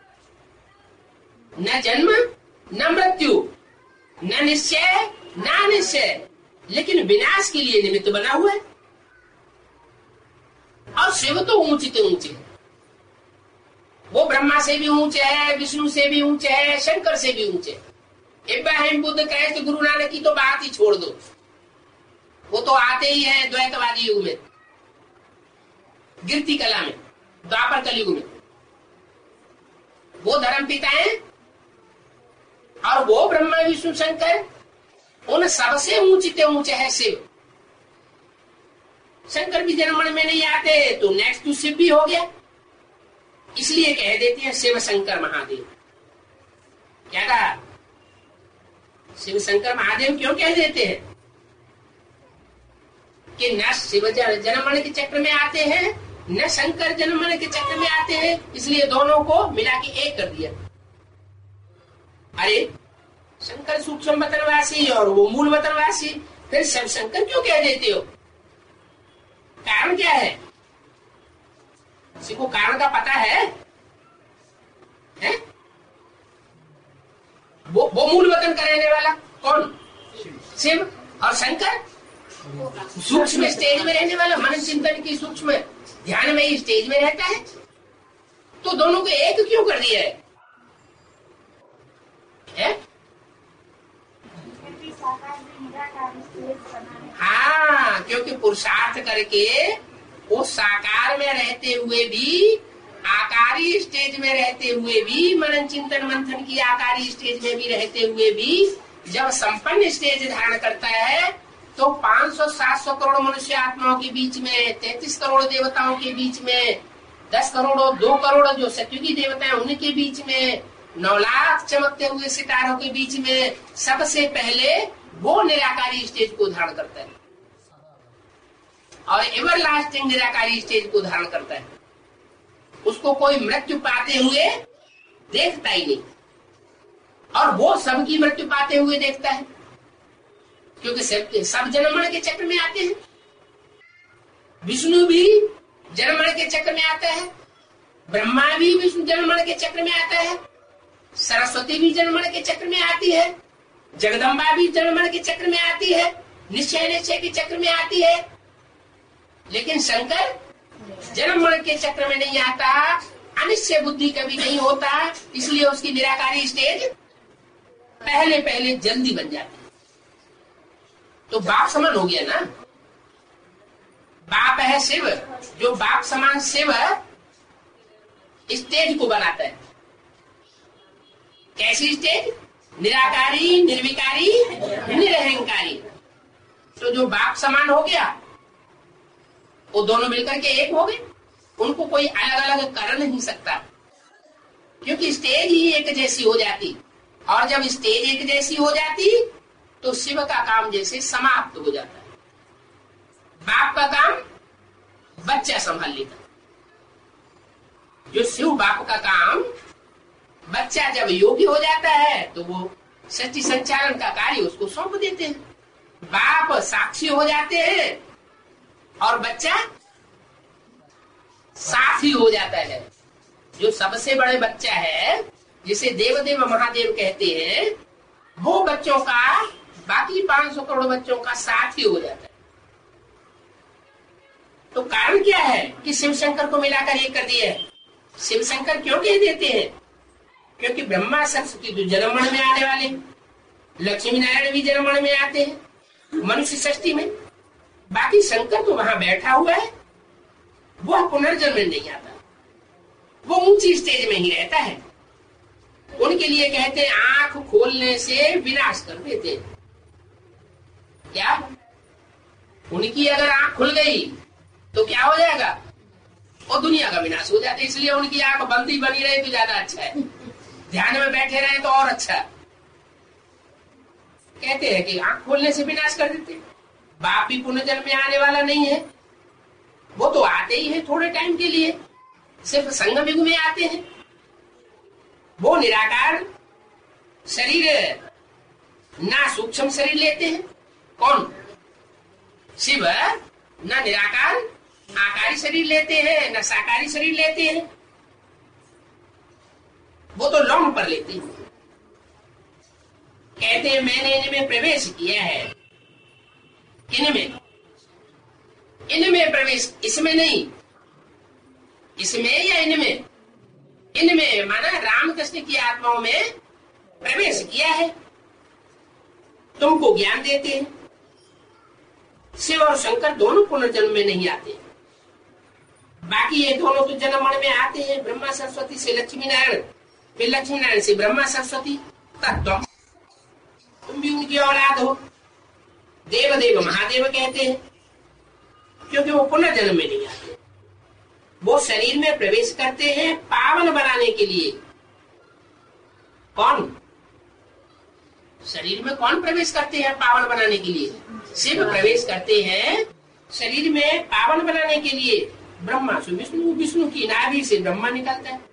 न जन्म न मृत्यु, न निश्चय न अनिश्चय, लेकिन विनाश के लिए निमित्त बना हुआ है। और शिव तो ऊंचे तो ऊंचे है, वो ब्रह्मा से भी ऊंचे है, विष्णु से भी ऊंचे है, शंकर से भी ऊंचे। इब्राहिम बुद्ध क्राइस्ट गुरु नानक की तो बात ही छोड़ दो, वो तो आते ही है द्वैतवादी युग में, गिरती कला में, द्वापर कलयुग में। वो धर्म पिता है, और वो ब्रह्मा विष्णु शंकर उन सबसे ऊंचते ऊंचे है शिव। शंकर भी जन्म में नहीं आते तो नेक्स्ट टू शिव भी हो गया, इसलिए कह देते हैं शिव शंकर महादेव। क्या कहा? शिव शंकर महादेव क्यों कह देते हैं? कि न शिव जन्म मरण के चक्र में आते हैं न शंकर जन्म मरण के चक्र में आते हैं, इसलिए दोनों को मिला के एक कर दिया। अरे शंकर सूक्ष्म वतनवासी और वो मूल वतनवासी, फिर शिव शंकर क्यों कह देते हो? कारण क्या है? किसी को कारण का पता है, है? वो वो मूल वतन का रहने वाला कौन? शिव। और शंकर सूक्ष्म स्टेज में रहने वाला, मन चिंतन की सूक्ष्म ध्यान में ही स्टेज में रहता है। तो दोनों को एक क्यों कर दिया है, है? हाँ, क्योंकि पुरुषार्थ करके वो साकार में रहते हुए भी, आकारी स्टेज में रहते हुए भी, मनन चिंतन मंथन की आकारी स्टेज में भी रहते हुए भी जब संपन्न स्टेज धारण करता है तो पाँच सौ सात सौ करोड़ मनुष्य आत्माओं के बीच में, तैतीस करोड़ देवताओं के बीच में, दस करोड़ दो करोड़ जो सत्युगी देवता है उनके बीच में, नौ लाख चमकते हुए सितारों के बीच में सबसे पहले वो निराकारी स्टेज को धारण करता है और एवर लास्टिंग निराकारी स्टेज को धारण करता है। उसको कोई मृत्यु पाते हुए देखता ही नहीं, और वो सबकी मृत्यु पाते हुए देखता है, क्योंकि सब सब जन्म मरण के चक्र में आते हैं। विष्णु भी जन्म मरण के चक्र में आता है, ब्रह्मा भी विष्णु जन्म मरण के चक्र में आता है, सरस्वती भी जन्म मरण के चक्र में आती है, जगदम्बा भी जन्म मरण के चक्र में आती है, निश्चय निश्चय के चक्र में आती है। लेकिन शंकर जन्म मरण के चक्र में नहीं आता, अनिश्चय बुद्धि कभी नहीं होता, इसलिए उसकी निराकारी स्टेज पहले पहले जल्दी बन जाती है। तो बाप समान हो गया ना, बाप है शिव, जो बाप समान शिव स्टेज को बनाता है। कैसी स्टेज? निराकारी, निर्विकारी, निरहंकारी। तो जो बाप समान हो गया वो दोनों मिलकर के एक हो गए, उनको कोई अलग अलग कर नहीं सकता, क्योंकि स्टेज ही एक जैसी हो जाती, और जब स्टेज एक जैसी हो जाती तो शिव का काम जैसे समाप्त हो जाता है। बाप का काम बच्चा संभाल लेता, जो शिव बाप का काम, बच्चा जब योगी हो जाता है तो वो सृष्टि संचालन का कार्य उसको सौंप देते हैं। बाप साक्षी हो जाते हैं और बच्चा साथी हो जाता है। जो सबसे बड़े बच्चा है, जिसे देवदेव महादेव कहते हैं, वो बच्चों का, बाकी पांच सौ करोड़ बच्चों का साथी हो जाता है। तो कारण क्या है कि शिव शंकर को मिलाकर ये कर दिया है? शिव शंकर क्यों कह देते हैं? क्योंकि ब्रह्मा सरस्वती तो जन्ममण में आने वाले, लक्ष्मी नारायण भी जन्ममण में आते हैं मनुष्य सृष्टि में, बाकी शंकर तो वहां बैठा हुआ है, वह पुनर्जन्म में नहीं आता, वो ऊंची स्टेज में ही रहता है। उनके लिए कहते हैं आंख खोलने से विनाश कर देते हैं। क्या? उनकी अगर आंख खुल गई तो क्या हो जाएगा? और दुनिया का विनाश हो जाता है। इसलिए उनकी आंख बंद ही बनी रहे तो ज्यादा अच्छा है, ध्यान में बैठे रहे तो और अच्छा। कहते हैं कि आंख खोलने से विनाश कर देते हैं। बाप भी पुनर्जन्म में आने वाला नहीं है, वो तो आते ही है थोड़े टाइम के लिए, सिर्फ संगम युग में आते हैं। वो निराकार शरीर, ना सूक्ष्म शरीर लेते हैं। कौन? शिव ना निराकार आकारी शरीर लेते हैं, ना साकारी शरीर लेते हैं, वो तो लौंग पर लेते हैं। कहते हैं मैंने इनमें प्रवेश किया है, इनमें इनमें प्रवेश, इसमें नहीं, इसमें या इनमें? इनमें माना रामकृष्ण की आत्माओं में प्रवेश किया है, तुमको ज्ञान देते हैं। शिव और शंकर दोनों पुनर्जन्म में नहीं आते, बाकी ये दोनों तो जन्म मरण में आते हैं। ब्रह्मा सरस्वती से लक्ष्मी नारायण, फिर लक्ष्मी नारायण से ब्रह्मा सरस्वती, तत्व की औलाद हो। देव देव महादेव कहते हैं, क्योंकि वो पुनर्जन्म में नहीं आते। वो शरीर में प्रवेश करते हैं पावन बनाने के लिए। कौन शरीर में कौन प्रवेश करते हैं पावन बनाने के लिए? शिव प्रवेश करते हैं शरीर में पावन बनाने के लिए। ब्रह्मा से विष्णु, विष्णु की नाभि से ब्रह्मा निकलता है,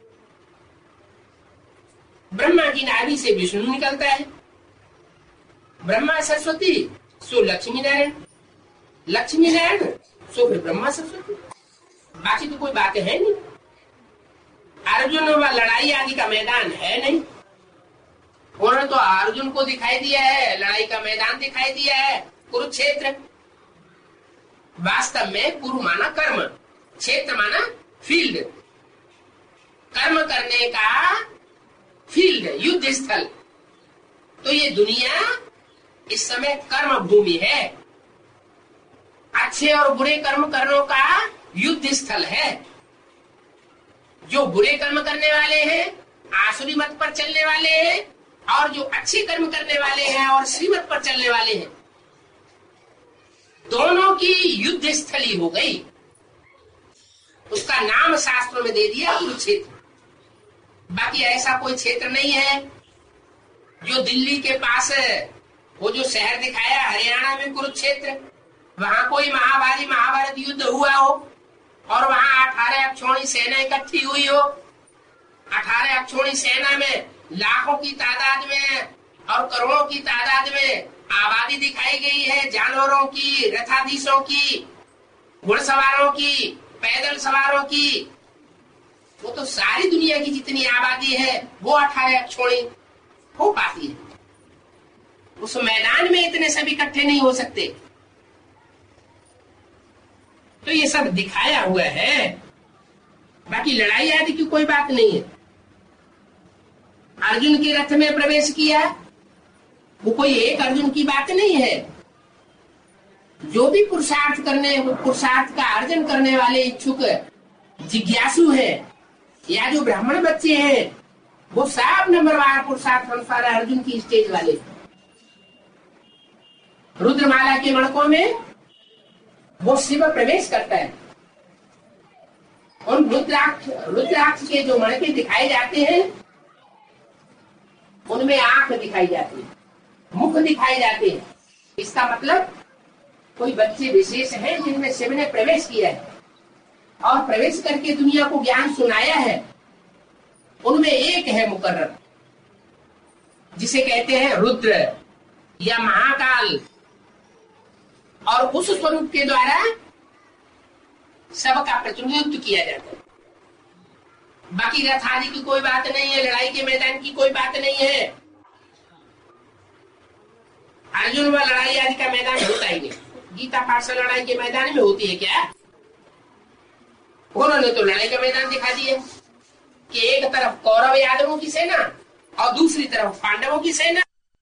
ब्रह्मा की नाभि से विष्णु निकलता है। ब्रह्मा सरस्वती सो लक्ष्मी नारायण, लक्ष्मी नारायण सो फिर ब्रह्मा सरस्वती। बाकी तो कोई बात है नहीं। अर्जुन व लड़ाई आदि का मैदान है नहीं। उन्होंने तो अर्जुन को दिखाई दिया है, लड़ाई का मैदान दिखाई दिया है कुरुक्षेत्र। वास्तव में कुरु माना कर्म, क्षेत्र माना फील्ड, कर्म करने का फील्ड, युद्ध स्थल। तो ये दुनिया इस समय कर्म भूमि है, अच्छे और बुरे कर्म करने का युद्ध स्थल है। जो बुरे कर्म करने वाले हैं, आसुरी मत पर चलने वाले हैं, और जो अच्छे कर्म करने वाले हैं और श्रीमत पर चलने वाले हैं, दोनों की युद्ध स्थली हो गई। उसका नाम शास्त्रों में दे दिया कुरुक्षेत्र। बाकी ऐसा कोई क्षेत्र नहीं है जो दिल्ली के पास वो जो शहर दिखाया हरियाणा में कुरुक्षेत्र, वहां कोई महाभारी महाभारत युद्ध हुआ हो और वहां अठारह अक्षौणी सेना इकट्ठी हुई हो। अठारह अक्षौणी सेना में लाखों की तादाद में और करोड़ों की तादाद में आबादी दिखाई गई है, जानवरों की, रथाधीशों की, घुड़सवारों की, पैदल सवारों की। वो तो सारी दुनिया की जितनी आबादी है वो अठारह अक्षौणी हो पाती है। उस मैदान में इतने सब इकट्ठे नहीं हो सकते। तो ये सब दिखाया हुआ है, बाकी लड़ाई आदि की कोई बात नहीं है। अर्जुन के रथ में प्रवेश किया, वो कोई एक अर्जुन की बात नहीं है। जो भी पुरुषार्थ करने पुरुषार्थ का अर्जन करने वाले इच्छुक जिज्ञासु है या जो ब्राह्मण बच्चे हैं, वो सब नंबरवार पुरुषार्थ अनुसार अर्जुन की स्टेज वाले। रुद्रमाला के मणकों में वो शिव प्रवेश करता है। उन रुद्राक्ष रुद्राक्ष के जो मणके दिखाए जाते हैं, उनमें आंख दिखाई जाती है, मुख दिखाई जाते हैं। इसका मतलब कोई बच्चे विशेष हैं जिनमें शिव ने प्रवेश किया है और प्रवेश करके दुनिया को ज्ञान सुनाया है। उनमें एक है मुकर्रर, जिसे कहते हैं रुद्र या महाकाल, और उस स्वरूप के द्वारा सबका प्रतिनिधित्व किया जाता है। बाकी रथ आदि की कोई बात नहीं है, लड़ाई के मैदान की कोई बात नहीं है। अर्जुन व लड़ाई आदि का मैदान होता ही नहीं। गीता पाठ से लड़ाई के मैदान में होती है क्या? उन्होंने तो लड़ाई का मैदान दिखा दिया कि एक तरफ कौरव यादवों की सेना और दूसरी तरफ पांडवों की सेना।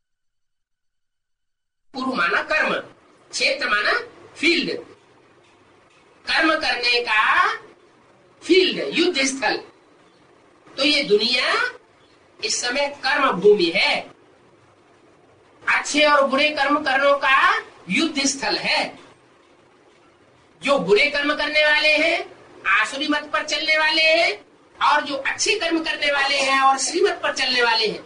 कुरु माना कर्म, क्षेत्र माना फील्ड, कर्म करने का फील्ड, युद्ध स्थल। तो ये दुनिया इस समय कर्म भूमि है, अच्छे और बुरे कर्म करने का युद्ध स्थल है। जो बुरे कर्म करने वाले हैं, आसुरी मत पर चलने वाले हैं, और जो अच्छे कर्म करने वाले हैं और श्रीमत पर चलने वाले हैं,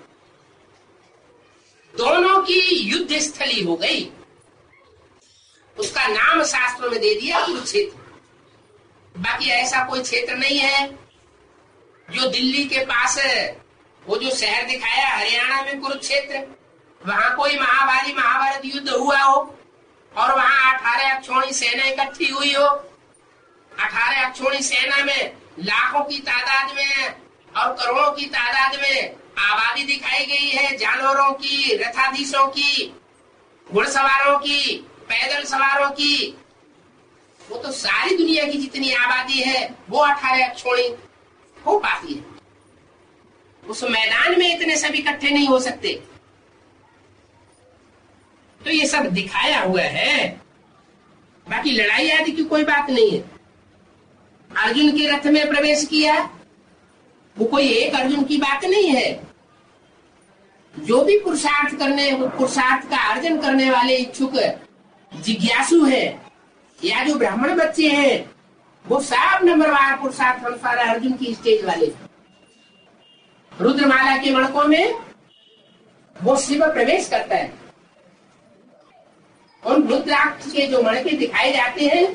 दोनों की युद्ध स्थली हो गई। उसका नाम शास्त्रों में दे दिया कुरुक्षेत्र। बाकी ऐसा कोई क्षेत्र नहीं है जो दिल्ली के पास वो जो शहर दिखाया हरियाणा में कुरुक्षेत्र, वहां कोई महाभारी महाभारत युद्ध हुआ हो और वहां अठारह अक्षौणी सेना इकट्ठी हुई हो। अठारह अक्षौणी सेना में लाखों की तादाद में और करोड़ों की तादाद में आबादी दिखाई गई है, जानवरों की, रथाधीशों की, घुड़सवारों की, पैदल सवारों की। वो तो सारी दुनिया की जितनी आबादी है वो अठारह अक्षौणी हो पाती है। उस मैदान में इतने सब इकट्ठे नहीं हो सकते। तो ये सब दिखाया हुआ है, बाकी लड़ाई आदि की कोई बात नहीं है। अर्जुन के रथ में प्रवेश किया, वो कोई एक अर्जुन की बात नहीं है। जो भी पुरुषार्थ करने पुरुषार्थ का अर्जन करने वाले इच्छुक जिज्ञासु है या जो ब्राह्मण बच्चे हैं, वो सब नंबरवार पुरुषार्थ अनुसार अर्जुन की स्टेज वाले। रुद्रमाला के मणकों में वो शिव प्रवेश करता है। उन रुद्राक्ष के जो मणके दिखाए जाते हैं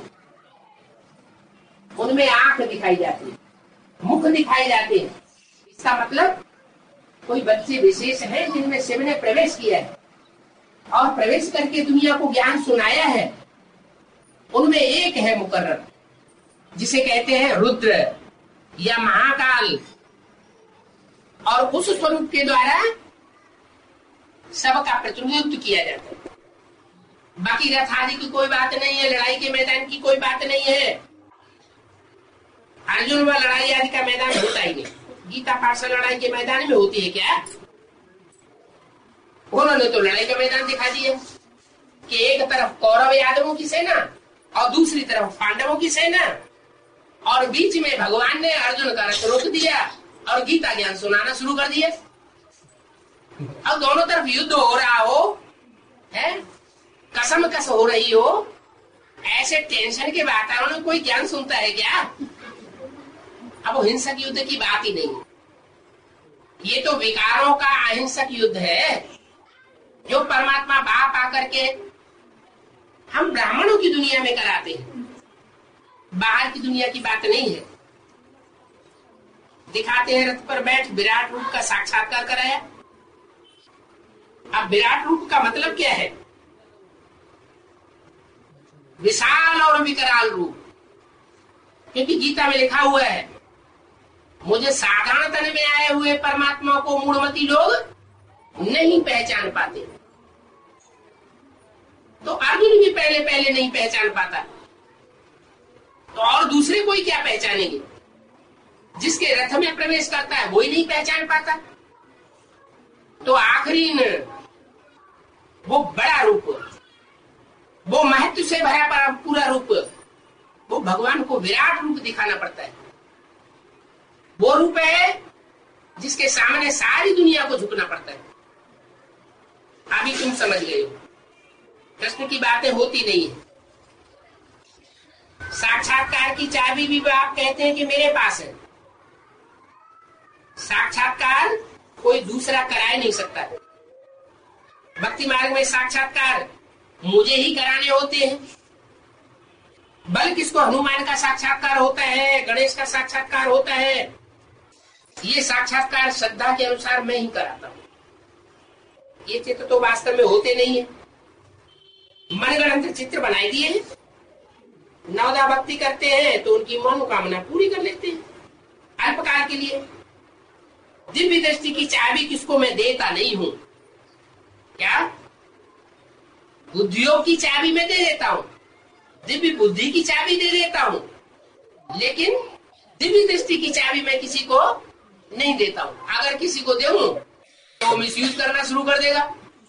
उनमें आंख दिखाई जाती है, मुख दिखाई जाते हैं। इसका मतलब कोई बच्चे विशेष हैं जिनमें शिव ने प्रवेश किया है और प्रवेश करके दुनिया को ज्ञान सुनाया है। उनमें एक है मुकर्रर, जिसे कहते हैं रुद्र या महाकाल, और उस स्वरूप के द्वारा सबका प्रतिनिधित्व किया जाता है। बाकी रथ आदि की कोई बात नहीं है, लड़ाई के मैदान की कोई बात नहीं है। अर्जुन व लड़ाई आदि का मैदान होता ही नहीं। गीता पाठशाला लड़ाई के मैदान में होती है क्या? उन्होंने तो लड़ाई का मैदान दिखा दिया कि एक तरफ कौरव यादवों की सेना और दूसरी तरफ पांडवों की सेना, और बीच में भगवान ने अर्जुन का रथ रोक दिया और गीता ज्ञान सुनाना शुरू कर दिया। अब दोनों तरफ युद्ध हो रहा हो, है कसम कस हो रही हो, ऐसे टेंशन के वातावरण में कोई ज्ञान सुनता है क्या? अब वो हिंसक युद्ध की बात ही नहीं, ये तो विकारों का अहिंसक युद्ध है जो परमात्मा बाप आकर के हम ब्राह्मणों की दुनिया में कराते हैं। बाहर की दुनिया की बात नहीं है। दिखाते हैं रथ पर बैठ विराट रूप का साक्षात्कार कराया। अब विराट रूप का मतलब क्या है? विशाल और विकराल रूप। क्योंकि गीता में लिखा हुआ है, मुझे साधारण तन में आए हुए परमात्मा को मूढ़मती लोग नहीं पहचान पाते। तो अर्जुन भी पहले पहले नहीं पहचान पाता, तो और दूसरे कोई क्या पहचानेंगे? जिसके रथ में प्रवेश करता है वो ही नहीं पहचान पाता। तो आखिरी वो बड़ा रूप, वो महत्व से भरा पूरा रूप, वो भगवान को विराट रूप दिखाना पड़ता है। वो रूप है जिसके सामने सारी दुनिया को झुकना पड़ता है। अभी तुम समझ गए हो, कृष्ण की बातें होती नहीं है। साक्षात्कार की चाबी भी आप कहते हैं कि मेरे पास है। साक्षात्कार कोई दूसरा करा नहीं सकता। भक्ति मार्ग में साक्षात्कार मुझे ही कराने होते हैं। बल किसको हनुमान का साक्षात्कार होता है, गणेश का साक्षात्कार होता है। ये साक्षात्कार श्रद्धा के अनुसार मैं ही कराता हूं। ये चित्र तो वास्तव में होते नहीं है। मनगढ़ंत चित्र बनाए दिए हैं। नवदा भक्ति करते हैं तो उनकी मनोकामना पूरी कर लेते हैं अल्पकाल के लिए। दिव्य दृष्टि की चाबी किसको मैं देता नहीं हूं। क्या? बुद्धियों की चाबी मैं दे देता हूं, दिव्य बुद्धि की चाबी दे देता हूं, लेकिन दिव्य दृष्टि की चाबी मैं किसी को नहीं देता हूं। अगर किसी को दूं तो मिसयूज करना शुरू कर देगा,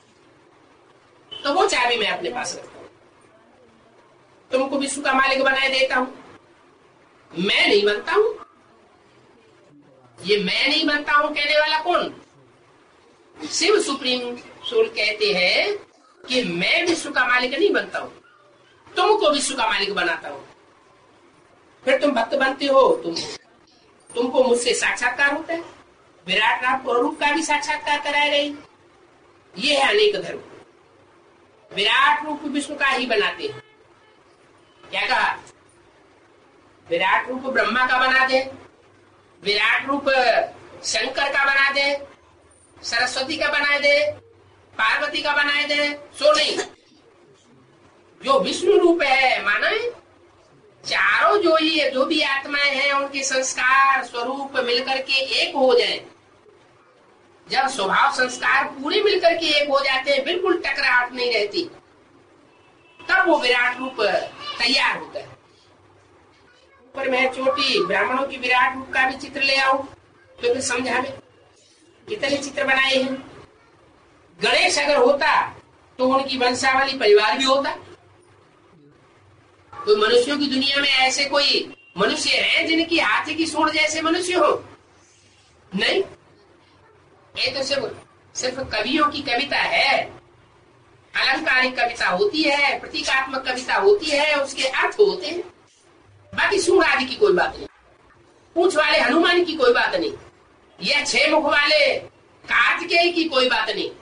तो वो चाबी मैं अपने पास रखता हूं। तुमको विश्व का मालिक बनाए देता हूं, मैं नहीं बनता हूं। ये मैं नहीं बनता हूं कहने वाला कौन? शिव सुप्रीम सोल कहते हैं कि मैं विश्व का मालिक नहीं बनता हूं, तुमको विश्व का मालिक बनाता हूं। फिर तुम भक्त बनते हो, तुम तुमको मुझसे साक्षात्कार होता है। विराट रूप का भी साक्षात्कार कराया गई। ये है अनेक धर्म। विराट रूप विष्णु का ही बनाते हैं। क्या कहा? विराट रूप ब्रह्मा का बना दे, विराट रूप शंकर का बना दे, सरस्वती का बना दे, पार्वती का बनाए दे, सो नहीं। जो विष्णु रूप है, माना है चारों जो ही जो भी आत्माएं हैं उनके संस्कार स्वरूप मिलकर के एक हो जाए। जब स्वभाव संस्कार पूरे मिलकर के एक हो जाते हैं, बिल्कुल टकराहट नहीं रहती, तब वो विराट रूप तैयार होता है। ऊपर में चोटी ब्राह्मणों की विराट रूप का भी चित्र ले आओ तो फिर समझा में कितने चित्र बनाए हैं। गणेश अगर होता तो उनकी वंशावली परिवार भी होता। तो मनुष्यों की दुनिया में ऐसे कोई मनुष्य हैं जिनकी हाथी की सूंड जैसे मनुष्य हो? नहीं। ये तो सिर्फ सिर्फ कवियों की कविता है, अलंकारिक कविता होती है, प्रतीकात्मक कविता होती है, उसके अर्थ होते हैं। बाकी सूर आदि की कोई बात नहीं, पूंछ वाले हनुमान की कोई बात नहीं, या छह मुख वाले कार्तिकेय की कोई बात नहीं।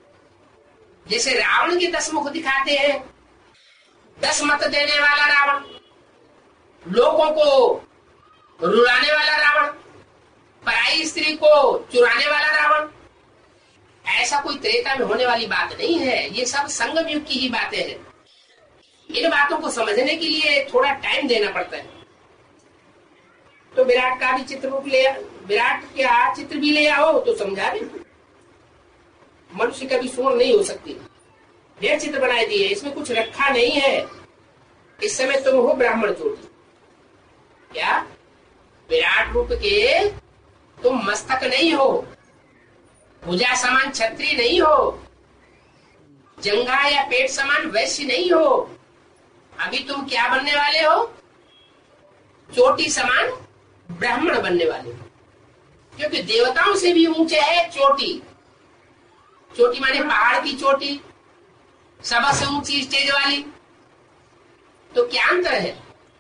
जैसे रावण के दस मुख दिखाते हैं, दस मत देने वाला रावण, लोगों को रुलाने वाला रावण, पराई स्त्री को चुराने वाला रावण, ऐसा कोई त्रेता में होने वाली बात नहीं है। ये सब संगम युग की ही बातें हैं। इन बातों को समझने के लिए थोड़ा टाइम देना पड़ता है। तो विराट का भी चित्र रूप ले, विराट का चित्र भी ले आओ तो समझा भी। मनुष्य कभी सूर्ण नहीं हो सकती। ये चित्र बनाए दिए, इसमें कुछ रखा नहीं है। इस समय तुम हो ब्राह्मण चोटी, क्या विराट रूप के तुम मस्तक नहीं हो, भुजा समान छत्री नहीं हो, जंघा या पेट समान वैश्य नहीं हो। अभी तुम क्या बनने वाले हो? चोटी समान ब्राह्मण बनने वाले हो, क्योंकि देवताओं से भी ऊंचे है चोटी। चोटी माने पहाड़ की चोटी, सबसे ऊंची स्टेज वाली। तो क्या अंतर है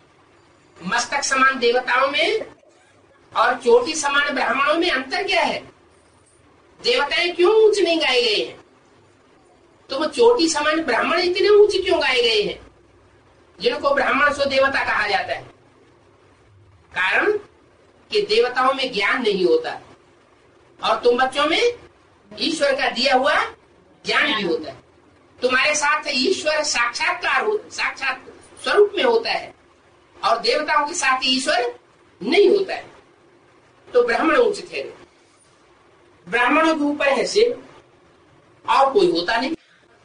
मस्तक समान देवताओं में और चोटी समान ब्राह्मणों में? अंतर क्या है? देवताएं क्यों ऊंच नहीं गाए गए हैं? तुम चोटी समान ब्राह्मण इतने ऊंचे क्यों गाए गए हैं, जिनको ब्राह्मण सो देवता कहा जाता है? कारण कि देवताओं में ज्ञान नहीं होता और तुम बच्चों में ईश्वर का दिया हुआ ज्ञान भी होता है। तुम्हारे साथ ईश्वर साक्षात्कार हो, साक्षात स्वरूप में होता है, और देवताओं के साथ ईश्वर नहीं होता है। तो ब्राह्मण उचित है। ब्राह्मणों के ऊपर है शिव, और कोई होता नहीं।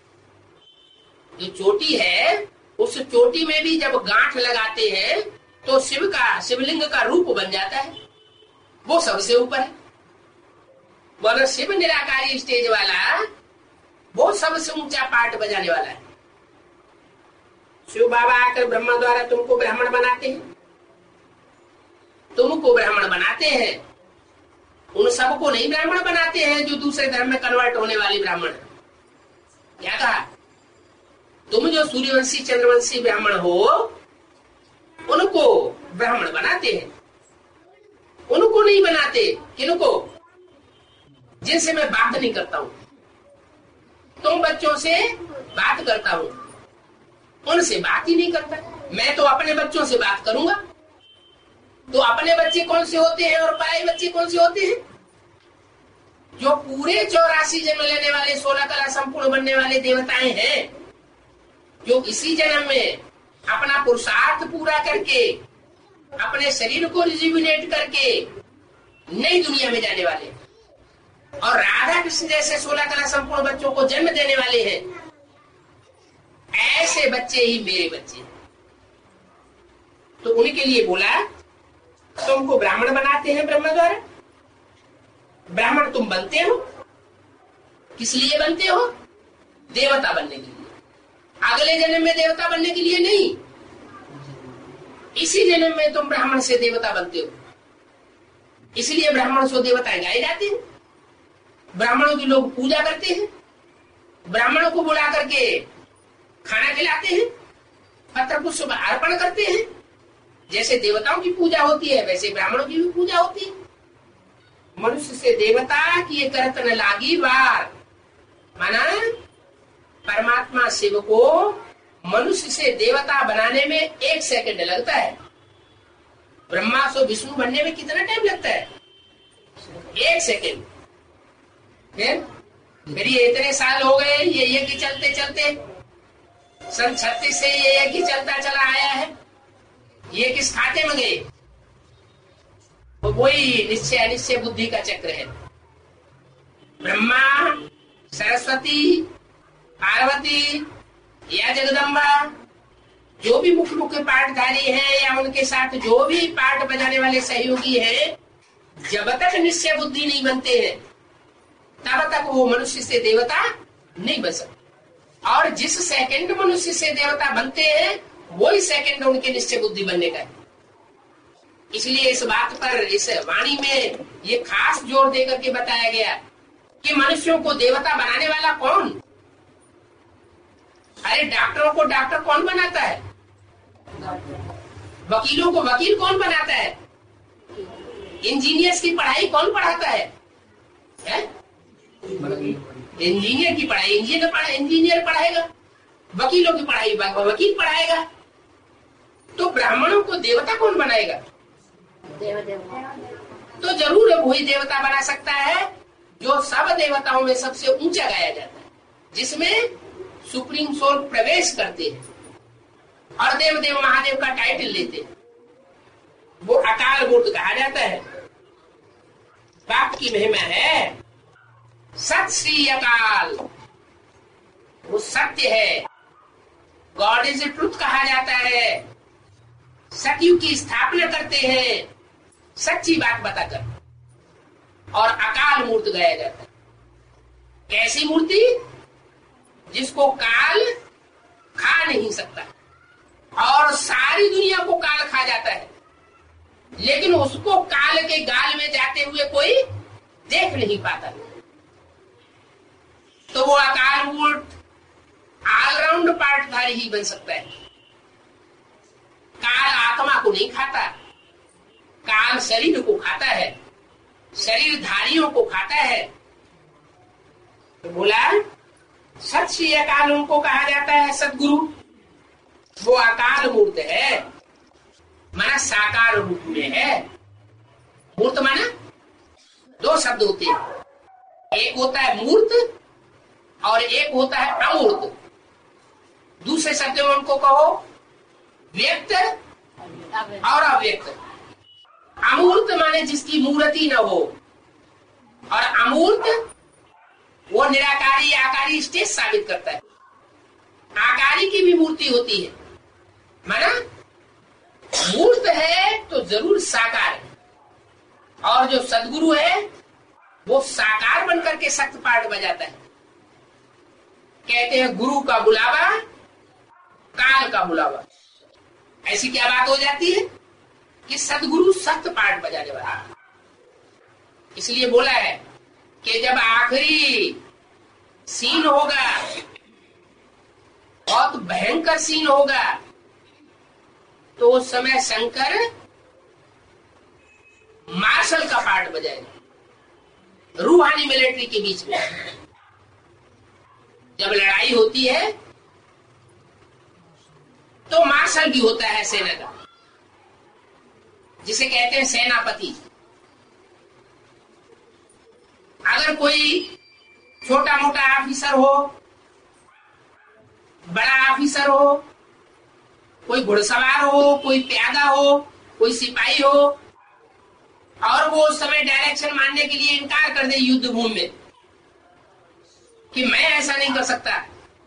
जो चोटी है, उस चोटी में भी जब गांठ लगाते हैं तो शिव का, शिवलिंग का रूप बन जाता है। वो सबसे ऊपर है। बोलो शिव निराकारी स्टेज वाला, वो सबसे ऊंचा पार्ट बजाने वाला है। शिव बाबा आकर ब्रह्मा द्वारा तुमको ब्राह्मण बनाते हैं, तुमको ब्राह्मण बनाते हैं। उन सबको नहीं ब्राह्मण बनाते हैं जो दूसरे धर्म में कन्वर्ट होने वाले ब्राह्मण। क्या कहा? तुम जो सूर्यवंशी चंद्रवंशी ब्राह्मण हो, उनको ब्राह्मण बनाते हैं, उनको नहीं बनाते। किनको? जिनसे मैं बात नहीं करता हूं। तुम बच्चों से बात करता हूं, उनसे बात ही नहीं करता। मैं तो अपने बच्चों से बात करूंगा। तो अपने बच्चे कौन से होते हैं और पराये बच्चे कौन से होते हैं? जो पूरे चौरासी जन्म लेने वाले, सोलह कला संपूर्ण बनने वाले देवताएं हैं, जो इसी जन्म में अपना पुरुषार्थ पूरा करके, अपने शरीर को रिजुविनेट करके नई दुनिया में जाने वाले, और राधा कृष्ण जैसे सोलह कला संपूर्ण बच्चों को जन्म देने वाले हैं। ऐसे बच्चे ही मेरे बच्चे। तो उन्हीं के लिए बोला तुमको ब्राह्मण बनाते हैं ब्रह्मा द्वारा। ब्राह्मण तुम बनते हो, किस लिए बनते हो? देवता बनने के लिए। अगले जन्म में देवता बनने के लिए नहीं, इसी जन्म में तुम ब्राह्मण से देवता बनते हो। इसलिए ब्राह्मण सो देवताएं गाए जाते हैं। ब्राह्मणों की लोग पूजा करते हैं, ब्राह्मणों को बुला करके खाना खिलाते हैं, पत्र पुष्प अर्पण करते हैं। जैसे देवताओं की पूजा होती है, वैसे ब्राह्मणों की भी पूजा होती है। मनुष्य से देवता की ये करत न लागी बार, माना परमात्मा शिव को मनुष्य से देवता बनाने में एक सेकंड लगता है। ब्रह्मा सो विष्णु बनने में कितना टाइम लगता है? एक सेकंड। फिर फिर ये इतने साल हो गए ये यज्ञ चलते चलते, सन छत्तीस से ये यज्ञ चलता चला आया है। ये किस खाते में गए? तो वही निश्चय अनिश्चय बुद्धि का चक्र है। ब्रह्मा, सरस्वती, पार्वती या जगदम्बा, जो भी मुख्य मुख्य पाठधारी हैं या उनके साथ जो भी पाठ बजाने वाले सहयोगी हैं, जब तक निश्चय बुद्धि नहीं बनते हैं तब तक वो मनुष्य से देवता नहीं बन सकते। और जिस सेकंड मनुष्य से देवता बनते हैं वही सेकंड उनके निश्चय बुद्धि बनने का है। इसलिए इस बात पर इस वाणी में ये खास जोर देकर के बताया गया कि मनुष्यों को देवता बनाने वाला कौन? अरे डॉक्टरों को डॉक्टर कौन बनाता है? वकीलों को वकील कौन बनाता है? इंजीनियर्स की पढ़ाई कौन पढ़ाता है, है? इंजीनियर की पढ़ाई इंजीनियर पढ़ा इंजीनियर पढ़ाएगा, वकीलों की पढ़ाई वकील पढ़ाएगा। तो ब्राह्मणों को देवता कौन बनाएगा? देव देवता। तो जरूर वही देवता बना सकता है जो सब देवताओं में सबसे ऊंचा गाया जाता है, जिसमें सुप्रीम सोल प्रवेश करते हैं और देव देव महादेव का टाइटल लेते हैं। वो अकाल मूर्त कहा जाता है। बाप की महिमा है सत श्री अकाल, वो सत्य है। गॉड इज ए ट्रुथ कहा जाता है। सतयुग की स्थापना करते हैं सच्ची बात बताकर, और अकाल मूर्त गाया जाता है। कैसी मूर्ति? जिसको काल खा नहीं सकता, और सारी दुनिया को काल खा जाता है, लेकिन उसको काल के गाल में जाते हुए कोई देख नहीं पाता। तो वो अकाल मूर्त ऑलराउंड पार्टधारी ही बन सकता है। काल आत्मा को नहीं खाता, काल शरीर को खाता है, शरीरधारियों को खाता है। तो बोला सत श्री अकाल उनको कहा जाता है सदगुरु। वो अकाल मूर्त है, माना साकार रूप में है। मूर्त माना दो शब्द होते हैं, एक होता है मूर्त और एक होता है अमूर्त। दूसरे शब्द में उनको कहो व्यक्त और अव्यक्त। अमूर्त माने जिसकी मूर्ति न हो, और अमूर्त वो निराकारी आकारी स्टेज साबित करता है। आकारी की भी मूर्ति होती है, माना मूर्त है तो जरूर साकार है, और जो सदगुरु है वो साकार बनकर के सख्त पाठ बजाता है। कहते हैं गुरु का बुलावा काल का बुलावा। ऐसी क्या बात हो जाती है कि सदगुरु सख्त पाठ बजाने वाला है। इसलिए बोला है कि जब आखिरी सीन होगा, बहुत भयंकर सीन होगा, तो उस समय शंकर मार्शल का पार्ट बजाएगा रूहानी मिलिट्री के बीच में। जब लड़ाई होती है तो मार्शल भी होता है सेना का, जिसे कहते हैं सेनापति। अगर कोई छोटा मोटा ऑफिसर हो, बड़ा ऑफिसर हो, कोई घुड़सवार हो, कोई प्यादा हो, कोई सिपाही हो, और वो उस समय डायरेक्शन मानने के लिए इनकार कर दे युद्ध भूमि में कि मैं ऐसा नहीं कर सकता,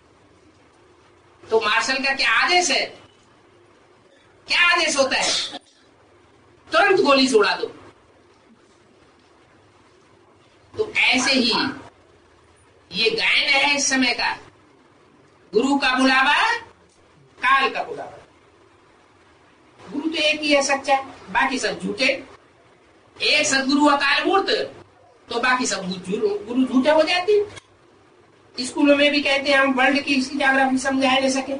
तो मार्शल का क्या आदेश है? क्या आदेश होता है? तुरंत गोली से उड़ा दो। तो ऐसे ही ये गायन है इस समय का, गुरु का बुलावा काल का बुलावा। गुरु तो एक ही है सच्चा, बाकी सब झूठे। एक सदगुरु अकाल मूर्त, तो बाकी सब गुरु झूठे हो जाते हैं। स्कूलों में भी कहते हैं हम वर्ल्ड की ज्योग्राफी समझा नहीं सके,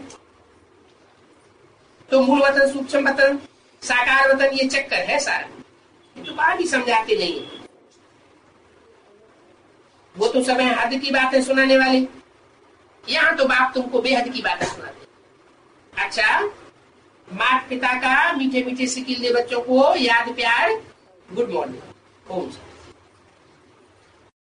तो मूल वतन, सूक्ष्म वतन, साकार वतन, ये चक्कर है सारा। तो बाकी समझाते नहीं है, वो तो सब हद की बातें सुनाने वाले। यहाँ तो बाप तुमको बेहद की बातें सुनाते। अच्छा, माता पिता का मीठे मीठे सिकिल दे बच्चों को याद प्यार, गुड मॉर्निंग। ओम